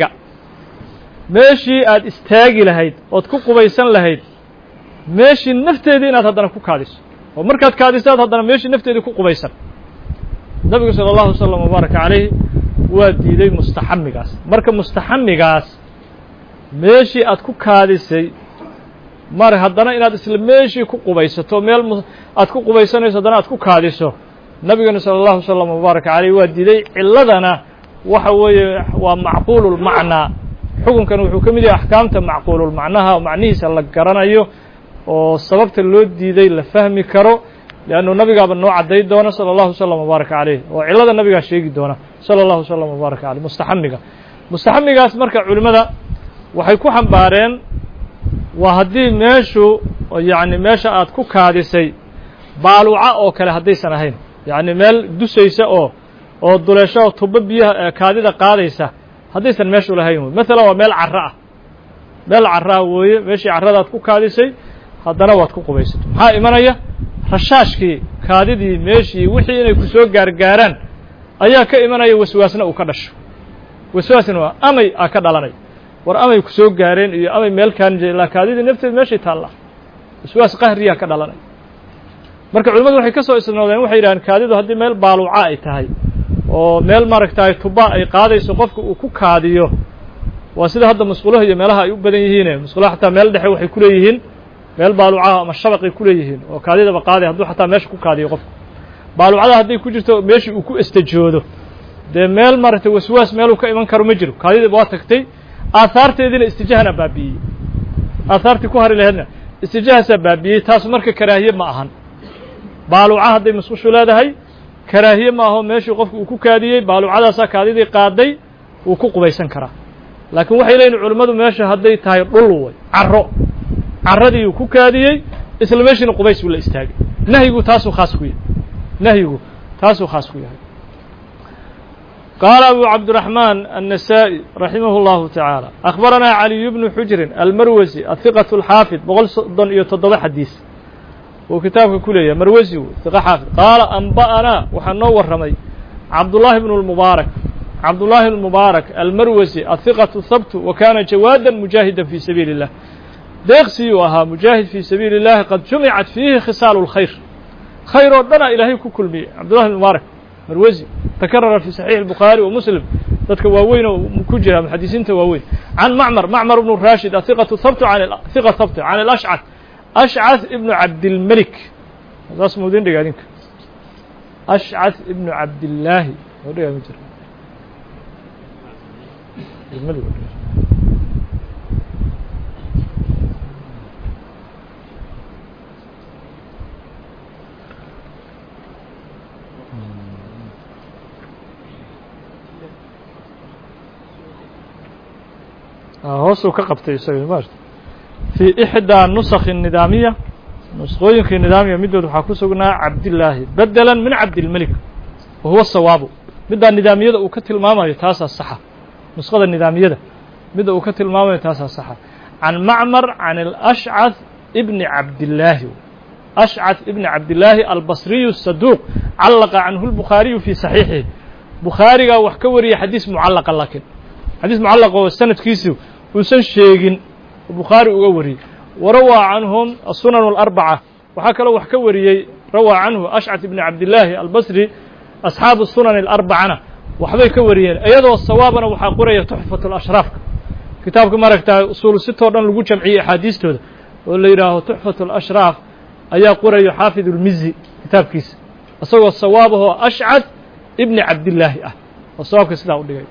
ماشي أد استاجي لهيد وتكو قبيسان لهيد ماشي النفتة دي نتهدنا كو كادس ومركات كادسات هدنا ماشي النفتة دي كو قبيسان النبي صلى الله عليه وسلم وبارك عليه ودي دي مستحم قاس مركب مستحم قاس meeshii aad ku kaadisay mar haddana inaad isla meeshii ku qubaysato meel aad ku qubaysanayso haddana aad ku kaadiso nabigana sala allahu wasalam wbaaraka caleyh waa diiday ciladana waxa weeye waa macquululmacnaa xukunkan wuxuu ka mid yahay axkaamta macquululmacnaha oo macnihiisa la garanayo oo sababta loo diiday la fahmi karo leannu nabigaaba noo cadday doona sala allahu wasalam wbaaraka caleyh oo cilada nabigaa sheegi doona sala allahu wasalam wbaaraka caleyh mustaxamiga mustaxamigaas marka culimmada waxay ku xambaareen waa haddii meeshu yacni meesha aad ku kaadisay baaluuca oo kale haddaysan ahayn yacni meel dusaysa oo oo duleesho oo tubo biyaha kaadida qaadaysa haddaysan meeshu lahayn wey maalan waa meel carro ah meel carraa weeye meeshii carrada aad ku kaadisay haddana waad ku qubaysato maxaa imanaya rashaashkii kaadidii meeshii wixii inay ku soo gaargaaraan ayaa ka imanaya waswaasna uu ka dhasho waswaasna waa amay aa ka dhalanay war amay ku soo gaareen iyo amay meel kaan ilaa kaadidii nafteed meeshay taallaa waswaas qahriyaa ka dhalanay marka culimmadu waxay ka soo isnoodeen waxay yidhahdeen kaadidu haddii meel baaluuca ay tahay oo meel maaragtaay tuba ay qaadayso qofka uu ku kaadiyo waa sida hadda musqulaha iyo meelaha ay u badan yihiine musqulaha xataa meel dhexe waxay ku leeyihiin meel baaluucaha ama shabaqay ku leeyihiin oo kaadidaba qaaday hadduu xataa meesha ku kaadiyo qofka baaluucada hadday ku jirto meeshii uu ku estajoodo dee meel maaragtay waswaas meeluu ka iman karo ma jiro kaadidaba waa tagtay aahaarteediina istijahana baabi'iyey aahaartii ku hari laheedna istijahaasaa baabi'iyey taas marka karaahiye ma ahan baaluuca hadday musqushu leedahay karaahiye ma aho meeshii qofku uu ku kaadiyey baaluucadaasaa kaadidii qaaday wuu ku qubaysan karaa laakiin waxay leeyihin culimmadu meesha hadday tahay dhul way carro carradii ku kaadiyey isla meeshiina qubays buu la istaagay nahyigu taasuu khaas ku yahay nahyigu taasuu khaas ku yahay قال أبو عبد الرحمن النسائي رحمه الله تعالى أخبرنا علي بن حجر المروزي الثقة الحافظ بقول صدن يتضبع حديث وكتابك كلية مروزي ثقة حافظ قال أنبأنا وحنور رمي عبد الله بن المبارك عبد الله المبارك المروزي الثقة الثبت وكان جوادا مجاهدا في سبيل الله ديغسي وها مجاهد في سبيل الله قد جمعت فيه خصال الخير خير ودنا إلهي كل مية عبد الله المبارك مروزي تكرر في صحيح البخاري ومسلم ذاتك واوين وكجها من حديثين تواوين عن معمر معمر بن الراشد ثقة ثبت عن ثقة ثبت عن الأشعث أشعث ابن عبد الملك هذا اسمه دين دقالينك أشعث ابن عبد الله وريها متر الملك hoosuu ka qabtay isaga maarta fii ixdaa nusakhi nidaamiya nusqooyinkii nidaamiya middood waxaa ku sugnaa cabdillaahi bedelan min cabdilmelik wa huwa sawaabu middaa nidaamiyada uu ka tilmaamayo taasaa saxa nusqada nidaamiyada midda uu ka tilmaamayo taasaa saxa can macmar can alashcath ibni cabdillaahi ashcath ibni cabdillaahi albasriyu saduuq callaqa canhu lbukhaariyu fii saxiixihi bukhaarigaa wax ka wariyay xadiis mucallaqa laakiin xadiis mucallaq oo sanadkiisu uusan sheegin bukhaari uga wariyey warawaa canhum asunan alarbaca waxaa kaloo wax ka wariyey rawaa canhu ashcat ibni cabdillaahi albasri asxaabu sunan alarbacana waxbay ka wariyeen iyadoo sawaabana waxaa qoraya tuxfat alashraafka kitaabka maaragtaa usuulu sitoo dhan lagu jamciyey axaadiistooda oo la yidhaaho tuxfat alashraaf ayaa qorayo xaafid ulmizi kitaabkiisa isagoo sawaabahoo ashcat ibni cabdillaahi ah oo sawaabka sidaa u dhigay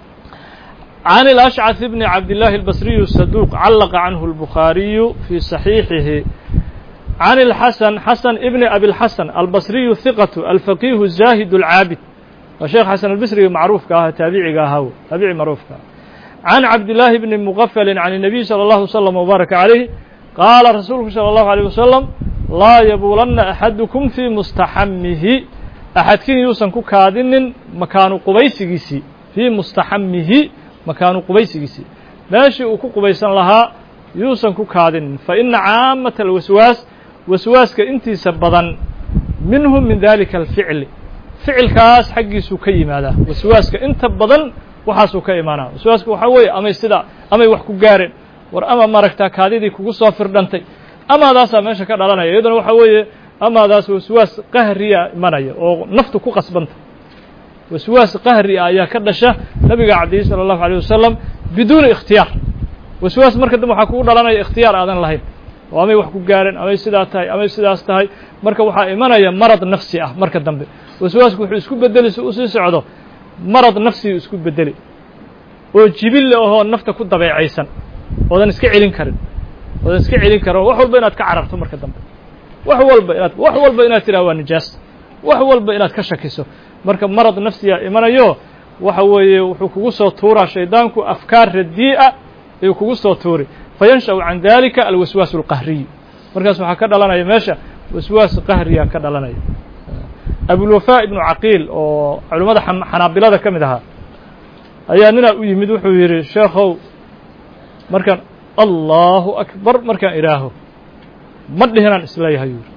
عن الأشعث بن عبد الله البصري الصدوق علق عنه البخاري في صحيحه عن الحسن حسن ابن أبي الحسن البصري الثقة الفقيه الزاهد العابد وشيخ حسن البصري معروف كاه تابعي كاهو تابعي معروف كاه عن عبد الله بن مغفل عن النبي صلى الله عليه وسلم وبارك عليه قال رسوله صلى الله عليه وسلم لا يبولن أحدكم في مستحمه أحد كن يوسن كادن مكان قبيسيسي في مستحمه مكان قبيسيسي ماشي وكو قبيسان لها يوسن كو كادن فإن عامة الوسواس وسواس كإنتي سبضا منهم من ذلك الفعل فعل كاس حقي سوكي ماذا وسواس كإنت بضن وحاسو كإيمانا وسواس كو حوي أما يستدع أما يوحكو قارن ور أما ماركتا كاديدي كو صافر دانتي أما داسا ماشا كدالنا يدن وحوي أما داس وسواس قهرية منايا ونفتو كو قصبنت وسواس قهري آيا كدشة نبي عبد صلى الله عليه وسلم بدون اختيار وسواس مركز waxaa kugu dhalanaya اختيار aadan lahayn oo amay wax ku gaareen amay sidaa tahay amay sidaas tahay marka waxaa imanaya marad nafsi ah marka dambe waswaasku wuxuu isku bedelayso u sii socdo marad nafsi isku bedeli oo jibil oo nafta ku dabeecaysan oodan iska celin karin oodan iska celin karo wax walba inaad ka cararto marka dambe wax walba inaad wax walba inaad tiraa waa nijaas wax walba inaad ka shakiso marka marad nafsiya imanayo waxa weeye wuxuu kugu soo tuuraa shaydaanku afkaar radii'a ayuu kugu soo tuuri fayanshaw can dalika alwaswaas alqahriy markaas waxaa ka dhalanaya meesha waswaas qahriya ka dhalanaya abulwafaa ibnu caqiil oo culimmada xanaabilada ka mid ahaa ayaa ninaa u yimid wuxuu yidhi sheekhow markaan allahu akbar markaan idhaaho ma dhihinaan isleeyahay yuri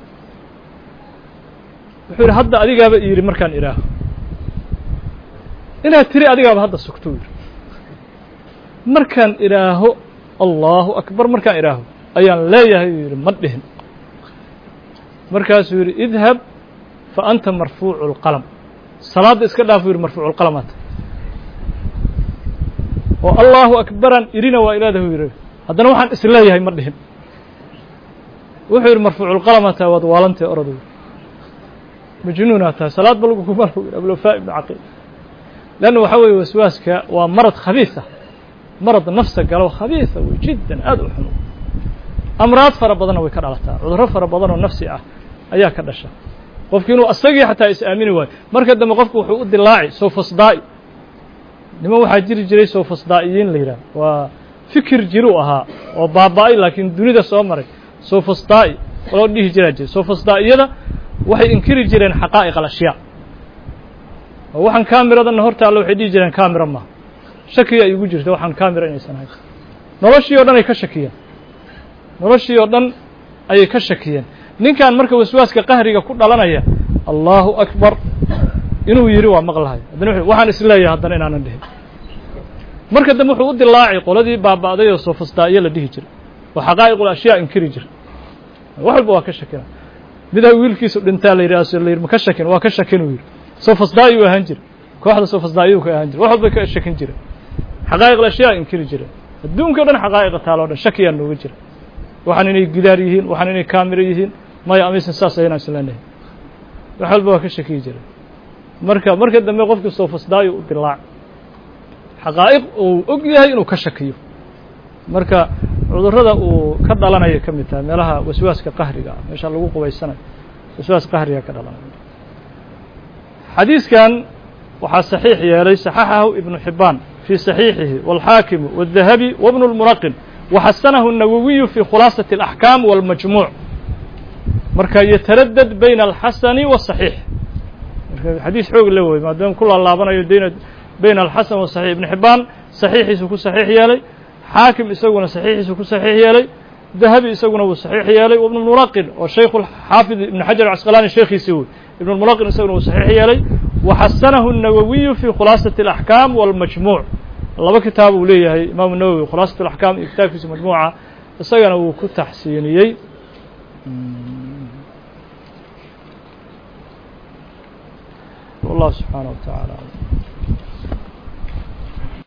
wuxuu yidhi hadda adigaaba yidhi markaan idhaaho inaad tiri adigaaba hadda sugto yidhi markaan idhaaho allahu akbar markaan idhaaho ayaan leeyahay uu yidhi ma dhihin markaasuu yidhi idhab fa anta marfuucu اlqalam salaadda iska dhaaf u yidhi marfuucu lqalamaata oo allahu akbaran idhina waa ilaadahu yidhi haddana waxaan is leeyahay ma dhihin wuxuu yidhi marfuucu lqalamata waad waalantay oradu majnuunaa tahay salaad ba lagu kuma lagu yidhi abulwafaa ibnu caqiil leanna waxaa weeye waswaaska waa marad khabiis ah marad nafsa galo khabiisa wey jiddan aad u xun amraad fara badanna way ka dhalataa cudurro fara badan oo nafsi ah ayaa ka dhasha qofki inuu asagii xataa is aamini waayo marka dambe qofku wuxuu u dilaaci soo fasdaa'i niman waxaa jiri jiray soofasdaa'iyiin la yidhaah waa fikir jiru ahaa oo baaba'ay laakiin dunida soo maray soofasdaa'i loo dhihi jiraa jira soofasdaa'iyada waxay inkiri jireen xaqaa'iq alashyaa oo waxaan kaamiradanna horta alle waxay dhihi jireen kaamira maaha shakiga ay ugu jirta waxaan kaamira inaysan ahayn noloshii oo dhan ay ka shakiyeen noloshii oo dhan ayay ka shakiyeen ninkan marka waswaaska qahriga ku dhalanaya allahu akbar inuu yidhi waa maqlahay haddana waxaan isleeyahay haddana inaanan dhihin marka dambe wuxuu u dilaacay qoladii baaba'day oo soofasdaa'iyo la dhihi jiray oo xaqaa'iqul ashyaa inkiri jira wax walba waa ka shakina midaa wiilkiisu dhintaa la yidhi as la yidhi ma ka shakin waa ka shakin uu yidhi soofasdaa'i uu ahaan jira kooxda soofasdaa'iyuu ka ahaan jira wax walba ka shakin jira xaqaa'iqul ashyaa inkiri jira adduunka o dhan xaqaa'iqa taaloo dhan shakiyaa nooga jira waxaan inay gidaar yihiin waxaan inay kaamiro yihiin maya amaysan saas ahayn aan isleenahay wax walba waa ka shakiyi jira marka marka dambe qofkii soofasdaa'i u dilaac xaqaa'iq uu og yahay inuu ka shakiyo marka cudurrada uu ka dhalanaya ka mid tahay meelaha waswaaska qahriga ah meesha lagu qubaysanayo waswaas qahriga ka dhalanaya xadiiskan waxaa saxiix yeelay saxaxahu ibnu xibbaan fii saxiixihi wاlxaakimu wالdahabi wabnu اlmunaqin waxasanahu الnawowiyu fii khulaasati اlaxkaam wاlmajmuuc marka yataradad bayna alxasani waالصaxiix marka xadiis xoog le wey maadaama ku laalaabanayo dayna bayna alxasan wasaxiix ibnu xibbaan saxiixiisu ku saxiix yeelay xaakim isaguna saxiixiisu ku saxiix yeelay dahabi isaguna wuu saxiix yeelay ibnu mulaqin oo shaykhu xaafid ibnu xajar casqalaani sheekhiisii wey ibnu mulaqin isaguna wuu saxiix yeelay waxasanahu الnawowiyu fii khulaasati اlaxkaam wاlmajmuuc laba kitaab uu leeyahay imaamu nawowi khulaasat اlaxkaam iyo kitaabkiisa majmuuca isagana wuu ku taxsiiniyey والله سبحانه وتعالى